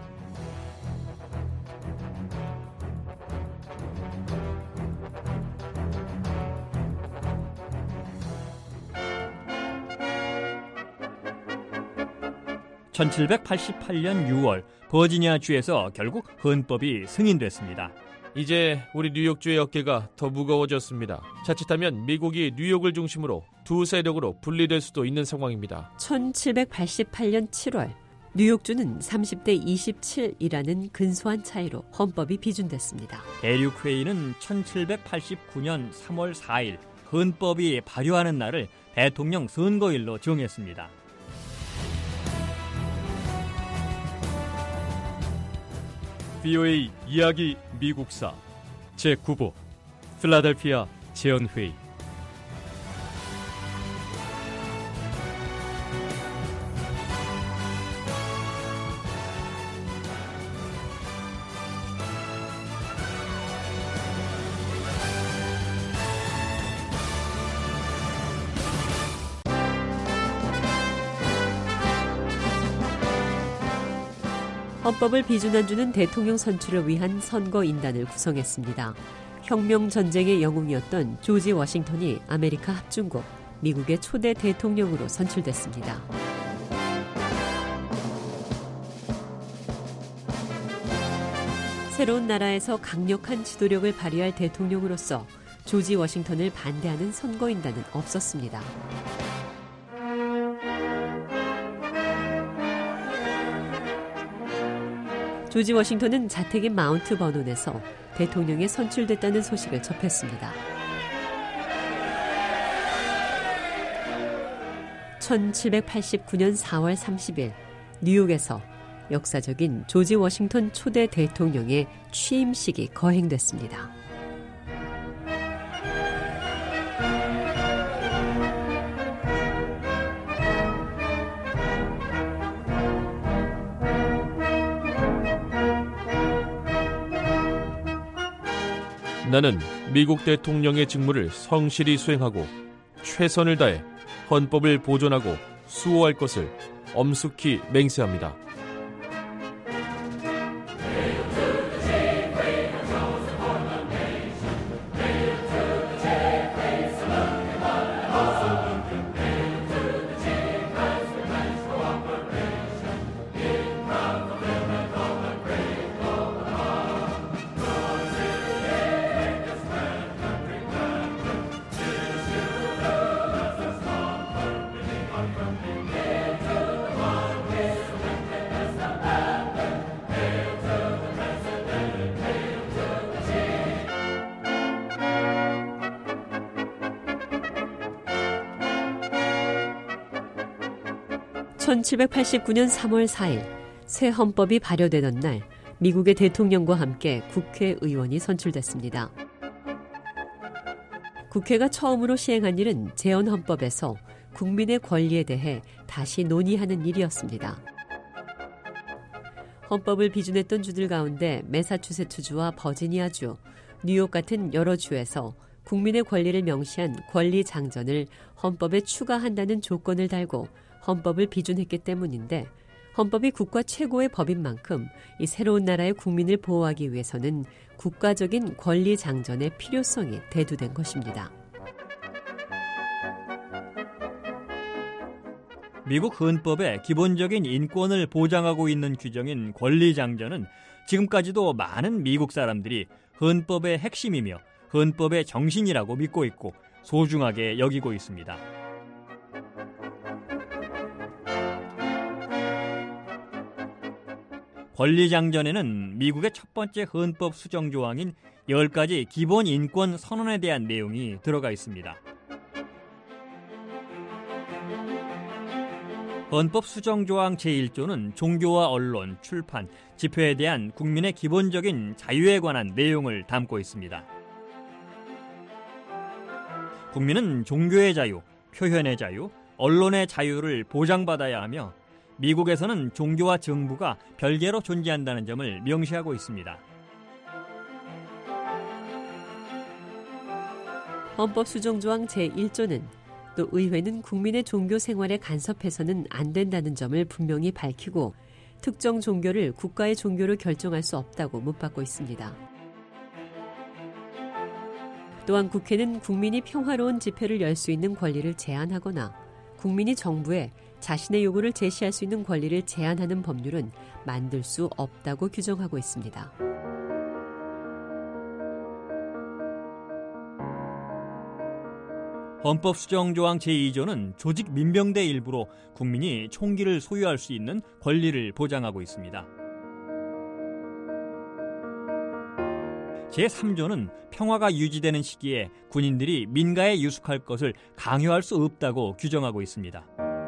(1788년 6월) 버지니아주에서 결국 헌법이 승인됐습니다. 이제 우리 뉴욕주의 어깨가 더 무거워졌습니다. 자칫하면 미국이 뉴욕을 중심으로 두 세력으로 분리될 수도 있는 상황입니다. 1788년 7월 뉴욕주는 30대 27이라는 근소한 차이로 헌법이 비준됐습니다. 대륙회의는 1789년 3월 4일 헌법이 발효하는 날을 대통령 선거일로 정했습니다. VOA 이야기 미국사 제9부 필라델피아 재헌회의. 헌법을 비준한 주는 대통령 선출을 위한 선거인단을 구성했습니다. 혁명전쟁의 영웅이었던 조지 워싱턴이 아메리카 합중국, 미국의 초대 대통령으로 선출됐습니다. 새로운 나라에서 강력한 지도력을 발휘할 대통령으로서 조지 워싱턴을 반대하는 선거인단은 없었습니다. 조지 워싱턴은 자택인 마운트 버논에서 대통령에 선출됐다는 소식을 접했습니다. 1789년 4월 30일 뉴욕에서 역사적인 조지 워싱턴 초대 대통령의 취임식이 거행됐습니다. 나는 미국 대통령의 직무를 성실히 수행하고 최선을 다해 헌법을 보존하고 수호할 것을 엄숙히 맹세합니다. (1789년 3월 4일) 새 헌법이 발효되던 날 미국의 대통령과 함께 국회의원이 선출됐습니다. 국회가 처음으로 시행한 일은 재헌헌법에서 국민의 권리에 대해 다시 논의하는 일이었습니다. 헌법을 비준했던 주들 가운데 매사추세츠주와 버지니아주, 뉴욕 같은 여러 주에서 국민의 권리를 명시한 권리장전을 헌법에 추가한다는 조건을 달고 헌법을 비준했기 때문인데, 헌법이 국가 최고의 법인 만큼 이 새로운 나라의 국민을 보호하기 위해서는 국가적인 권리장전의 필요성이 대두된 것입니다. 미국 헌법의 기본적인 인권을 보장하고 있는 규정인 권리장전은 지금까지도 많은 미국 사람들이 헌법의 핵심이며 헌법의 정신이라고 믿고 있고 소중하게 여기고 있습니다. 권리장전에는 미국의 첫 번째 헌법 수정 조항인 10가지 기본 인권 선언에 대한 내용이 들어가 있습니다. 헌법 수정조항 제1조는 종교와 언론, 출판, 집회에 대한 국민의 기본적인 자유에 관한 내용을 담고 있습니다. 국민은 종교의 자유, 표현의 자유, 언론의 자유를 보장받아야 하며 미국에서는 종교와 정부가 별개로 존재한다는 점을 명시하고 있습니다. 헌법 수정조항 제1조는 또 의회는 국민의 종교 생활에 간섭해서는 안 된다는 점을 분명히 밝히고 특정 종교를 국가의 종교로 결정할 수 없다고 묻받고 있습니다. 또한 국회는 국민이 평화로운 집회를 열 수 있는 권리를 제한하거나 국민이 정부에 자신의 요구를 제시할 수 있는 권리를 제한하는 법률은 만들 수 없다고 규정하고 있습니다. 헌법 수정조항 제2조는 조직 민병대 일부로 국민이 총기를 소유할 수 있는 권리를 보장하고 있습니다. 제3조는 평화가 유지되는 시기에 군인들이 민가에 유숙할 것을 강요할 수 없다고 규정하고 있습니다.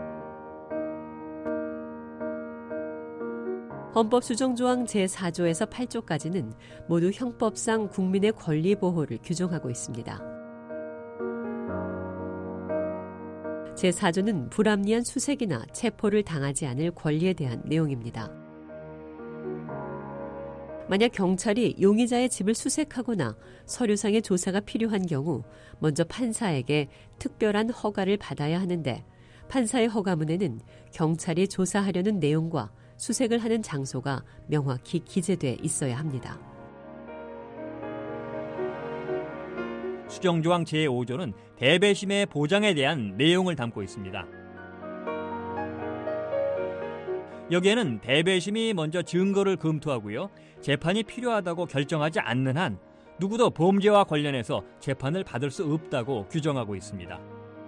헌법 수정조항 제4조에서 8조까지는 모두 형법상 국민의 권리 보호를 규정하고 있습니다. 제4조는 불합리한 수색이나 체포를 당하지 않을 권리에 대한 내용입니다. 만약 경찰이 용의자의 집을 수색하거나 서류상의 조사가 필요한 경우 먼저 판사에게 특별한 허가를 받아야 하는데 판사의 허가문에는 경찰이 조사하려는 내용과 수색을 하는 장소가 명확히 기재돼 있어야 합니다. 수정조항 제5조는 대배심의 보장에 대한 내용을 담고 있습니다. 여기에는 대배심이 먼저 증거를 검토하고요. 재판이 필요하다고 결정하지 않는 한 누구도 범죄와 관련해서 재판을 받을 수 없다고 규정하고 있습니다.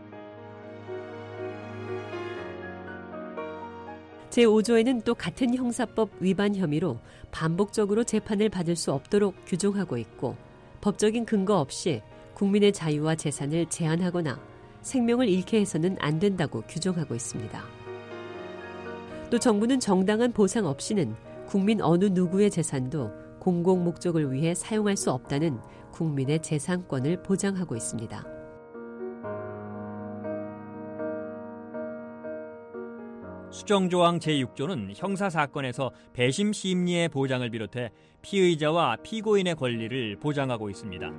제5조에는 또 같은 형사법 위반 혐의로 반복적으로 재판을 받을 수 없도록 규정하고 있고 법적인 근거 없이 국민의 자유와 재산을 제한하거나 생명을 잃게 해서는 안 된다고 규정하고 있습니다. 또 정부는 정당한 보상 없이는 국민 어느 누구의 재산도 공공 목적을 위해 사용할 수 없다는 국민의 재산권을 보장하고 있습니다. 수정조항 제6조는 형사사건에서 배심 심리의 보장을 비롯해 피의자와 피고인의 권리를 보장하고 있습니다.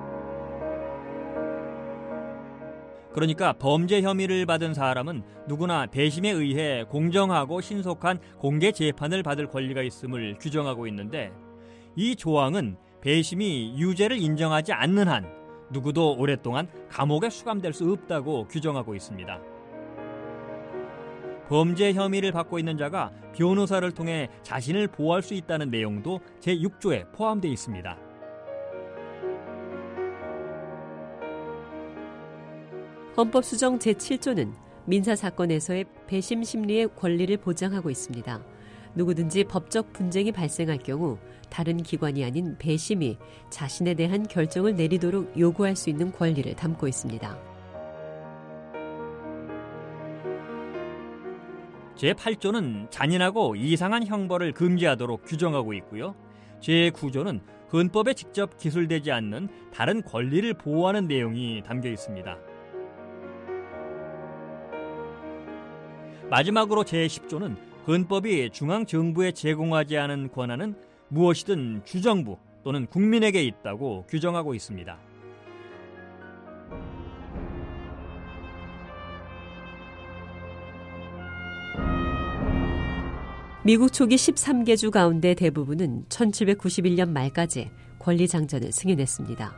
그러니까 범죄 혐의를 받은 사람은 누구나 배심에 의해 공정하고 신속한 공개 재판을 받을 권리가 있음을 규정하고 있는데 이 조항은 배심이 유죄를 인정하지 않는 한 누구도 오랫동안 감옥에 수감될 수 없다고 규정하고 있습니다. 범죄 혐의를 받고 있는 자가 변호사를 통해 자신을 보호할 수 있다는 내용도 제6조에 포함되어 있습니다. 헌법 수정 제7조는 민사사건에서의 배심 심리의 권리를 보장하고 있습니다. 누구든지 법적 분쟁이 발생할 경우 다른 기관이 아닌 배심이 자신에 대한 결정을 내리도록 요구할 수 있는 권리를 담고 있습니다. 제8조는 잔인하고 이상한 형벌을 금지하도록 규정하고 있고요. 제9조는 헌법에 직접 기술되지 않는 다른 권리를 보호하는 내용이 담겨 있습니다. 마지막으로 제10조는 헌법이 중앙정부에 제공하지 않은 권한은 무엇이든 주정부 또는 국민에게 있다고 규정하고 있습니다. 미국 초기 13개 주 가운데 대부분은 1791년 말까지 권리장전을 승인했습니다.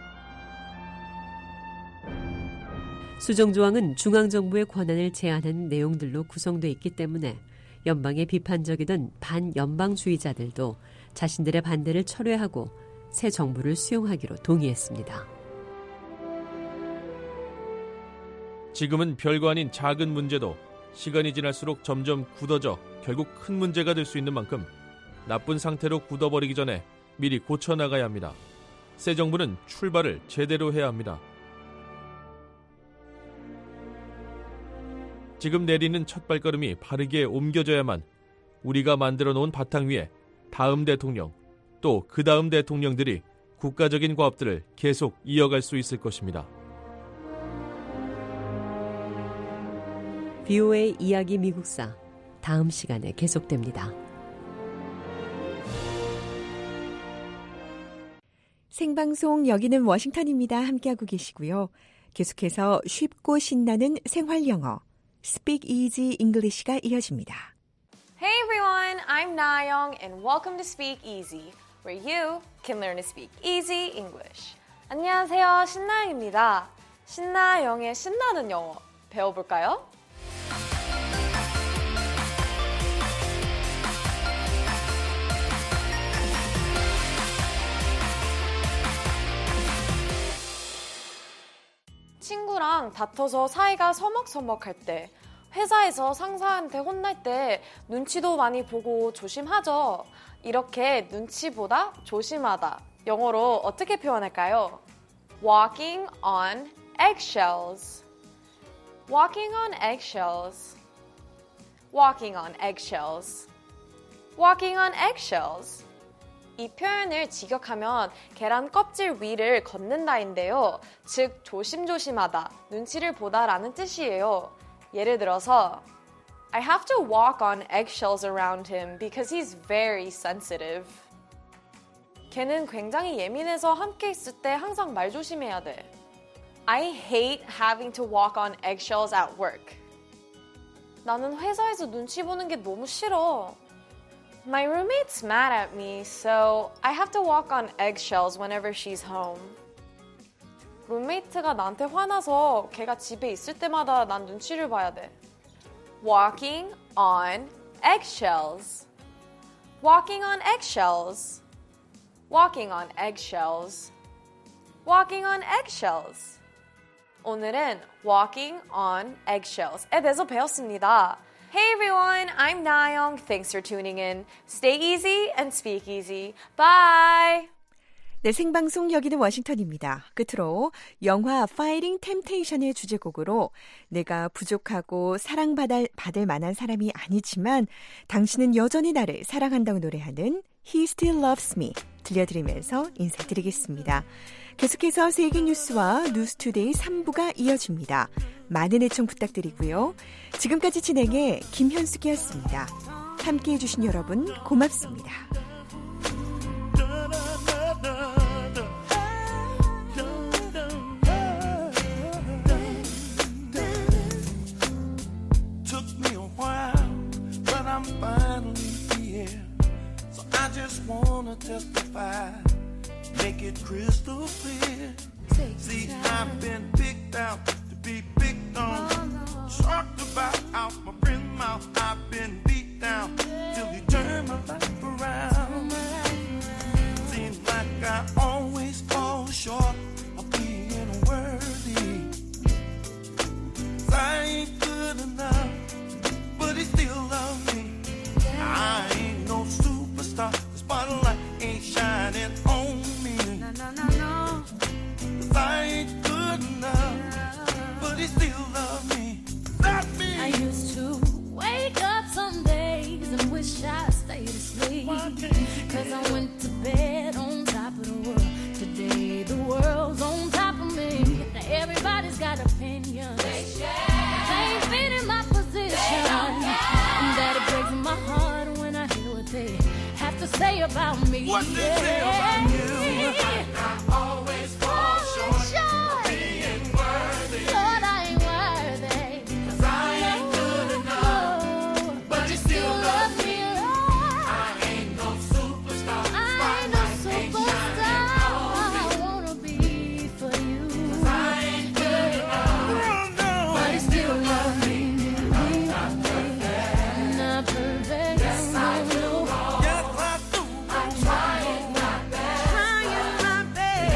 수정조항은 중앙정부의 권한을 제한하는 내용들로 구성되어 있기 때문에 연방에 비판적이던 반연방주의자들도 자신들의 반대를 철회하고 새 정부를 수용하기로 동의했습니다. 지금은 별거 아닌 작은 문제도 시간이 지날수록 점점 굳어져 결국 큰 문제가 될 수 있는 만큼 나쁜 상태로 굳어버리기 전에 미리 고쳐나가야 합니다. 새 정부는 출발을 제대로 해야 합니다. 지금 내리는 첫 발걸음이 바르게 옮겨져야만 우리가 만들어 놓은 바탕 위에 다음 대통령, 또 그 다음 대통령들이 국가적인 과업들을 계속 이어갈 수 있을 것입니다. VOA 이야기 미국사 다음 시간에 계속됩니다. 생방송 여기는 워싱턴입니다. 함께하고 계시고요. 계속해서 쉽고 신나는 생활 영어 Speak Easy English가 이어집니다. Hey everyone, I'm Nayoung and welcome to Speak Easy, where you can learn to speak easy English. 안녕하세요, 신나영입니다. 신나영의 신나는 영어 배워볼까요? 친구랑 다퉈서 사이가 서먹서먹할 때, 회사에서 상사한테 혼날 때 눈치도 많이 보고 조심하죠. 이렇게 눈치보다 조심하다. 영어로 어떻게 표현할까요? Walking on eggshells. Walking on eggshells. Walking on eggshells. Walking on eggshells. 이 표현을 직역하면 계란 껍질 위를 걷는다인데요. 즉 조심조심하다, 눈치를 보다라는 뜻이에요. 예를 들어서 I have to walk on eggshells around him because he's very sensitive. 걔는 굉장히 예민해서 함께 있을 때 항상 말 조심해야 돼. I hate having to walk on eggshells at work. 나는 회사에서 눈치 보는 게 너무 싫어. My roommate's mad at me, so I have to walk on eggshells whenever she's home. 룸메이트가 나한테 화나서 걔가 집에 있을 때마다 난 눈치를 봐야 돼. Walking on eggshells. Walking on eggshells. Walking on eggshells. Walking on eggshells. 오늘은 walking on eggshells 에 대해서 배웠습니다. Hey everyone, I'm Nayoung. Thanks for tuning in. Stay easy and speak easy. Bye! 네, 생방송 여기는 워싱턴입니다. 끝으로 영화 Fighting Temptation의 주제곡으로 내가 부족하고 사랑받을 만한 사람이 아니지만 당신은 여전히 나를 사랑한다고 노래하는 He Still Loves Me 들려드리면서 인사드리겠습니다. 계속해서 세계 뉴스와 뉴스투데이 3부가 이어집니다. 많은 애청 부탁드리고요. 지금까지 진행의 김현숙이었습니다. 함께해 주신 여러분 고맙습니다. Testify, make it crystal clear. See, I've been picked out to be picked on, talked about out my friend's mouth. I've been beat down till you turn my life around. Seems like I always fall short of being worthy. I ain't good enough, but he still loves me. I ain't no superstar. The spotlight ain't shining on me. No. 'Cause I ain't good enough, but he still loves me. Love me. I used to wake up some days and wish I stayed asleep. 'Cause I went to bed on top of the world. Today the world's on top of me. Now everybody's got opinions. They ain't fit in my position. That it breaks my heart when I hear what they have to say about me. What they say about you? I always fall short of being worthy. Lord, I ain't worthy. 'Cause I ain't good enough, but you still love me. I ain't no superstar. I ain't no superstar. I wanna be for you. 'Cause I ain't good enough, but you still love me. Not perfect. Yes, I do. Yes, I do. I'm trying my best.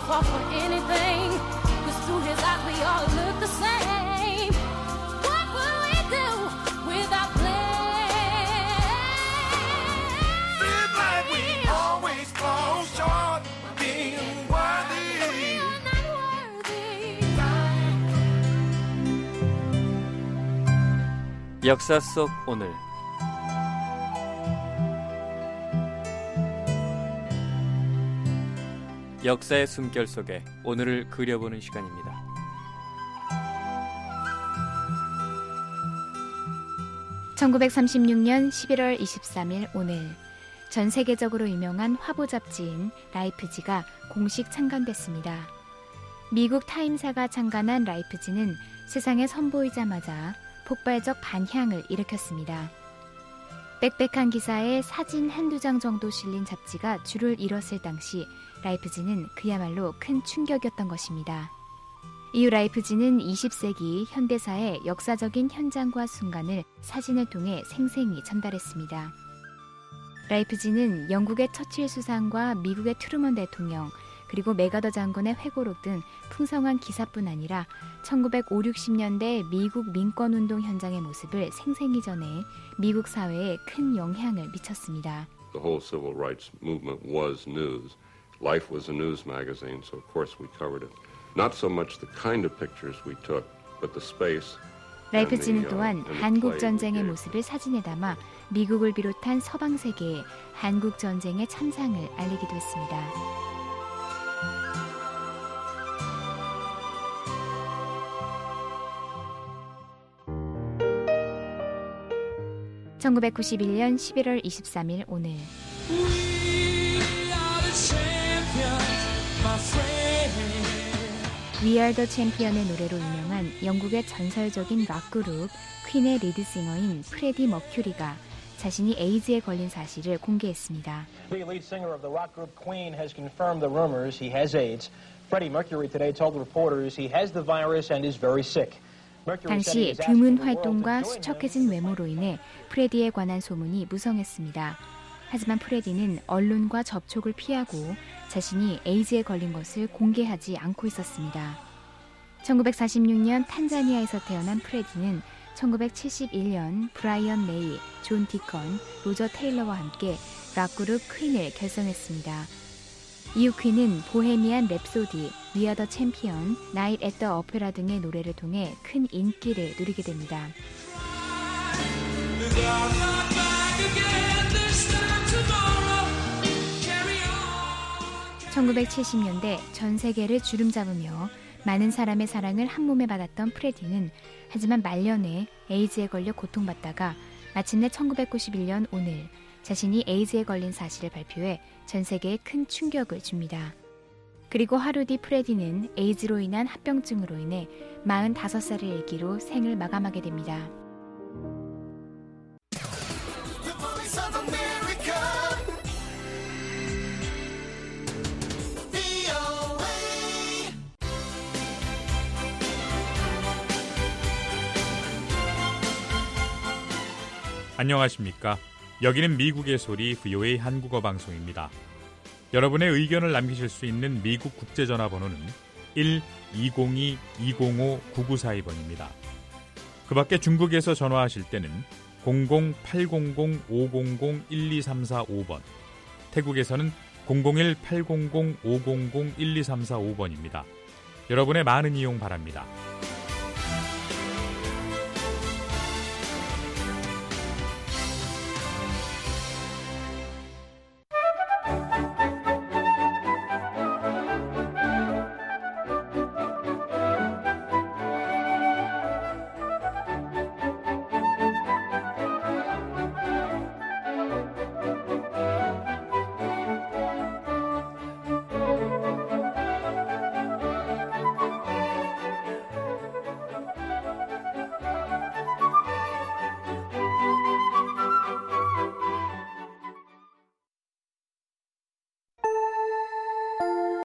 fall for anything. 'Cause through his eyes we all look the same. What will we do without blame? Seems like we always fall short of being worthy. We're not worthy. 역사 속 오늘. 역사의 숨결 속에 오늘을 그려보는 시간입니다. (1936년 11월 23일) 오늘 전 세계적으로 유명한 화보 잡지인 라이프지가 공식 창간됐습니다. 미국 타임사가 창간한 라이프지는 세상에 선보이자마자 폭발적 반향을 일으켰습니다. 빽빽한 기사에 사진 한두 장 정도 실린 잡지가 줄을 이뤘을 당시 라이프지는 그야말로 큰 충격이었던 것입니다. 이후 라이프지는 20세기 현대사의 역사적인 현장과 순간을 사진을 통해 생생히 전달했습니다. 라이프지는 영국의 처칠 수상과 미국의 트루먼 대통령, 그리고 맥아더 장군의 회고록 등 풍성한 기사뿐 아니라 1950, 60년대 미국 민권운동 현장의 모습을 생생히 전해 미국 사회에 큰 영향을 미쳤습니다. The whole civil rights movement was news. Life was a news magazine, so of course we covered it. Not so much the kind of pictures we took, but the space. 라이프지는 또한 한국 전쟁의 모습을 사진에 담아 미국을 비롯한 서방 세계에 한국 전쟁의 참상을 알리기도 했습니다. (1991년 11월 23일) 오늘 We Are the Champion의 노래로 유명한 영국의 전설적인 락그룹 퀸의 리드싱어인 프레디 머큐리가 자신이 에이즈에 걸린 사실을 공개했습니다. The lead singer of the rock group Queen has confirmed the rumors he has AIDS. Freddie Mercury today told reporters he has the virus and is very sick. 당시 드문 활동과 수척해진 외모로 인해 프레디에 관한 소문이 무성했습니다. 하지만 프레디는 언론과 접촉을 피하고 자신이 에이즈에 걸린 것을 공개하지 않고 있었습니다. 1946년 탄자니아에서 태어난 프레디는 1971년 브라이언 메이, 존 디컨, 로저 테일러와 함께 락그룹 퀸을 결성했습니다. 이후 퀸은 보헤미안 랩소디, We Are the Champion, Night at the Opera 등의 노래를 통해 큰 인기를 누리게 됩니다. 1970년대 전 세계를 주름잡으며 많은 사람의 사랑을 한 몸에 받았던 프레디는 하지만 말년에 에이즈에 걸려 고통받다가 마침내 1991년 오늘 자신이 에이즈에 걸린 사실을 발표해 전 세계에 큰 충격을 줍니다. 그리고 하루 뒤 프레디는 에이즈로 인한 합병증으로 인해 45살의 일기로 생을 마감하게 됩니다. 안녕하십니까? 여기는 미국의 소리 VOA 한국어 방송입니다. 여러분의 의견을 남기실 수 있는 미국 국제전화번호는 1-202-205-9942번입니다. 그 밖에 중국에서 전화하실 때는 00-800-500-12345번, 태국에서는 001-800-500-12345번입니다. 여러분의 많은 이용 바랍니다.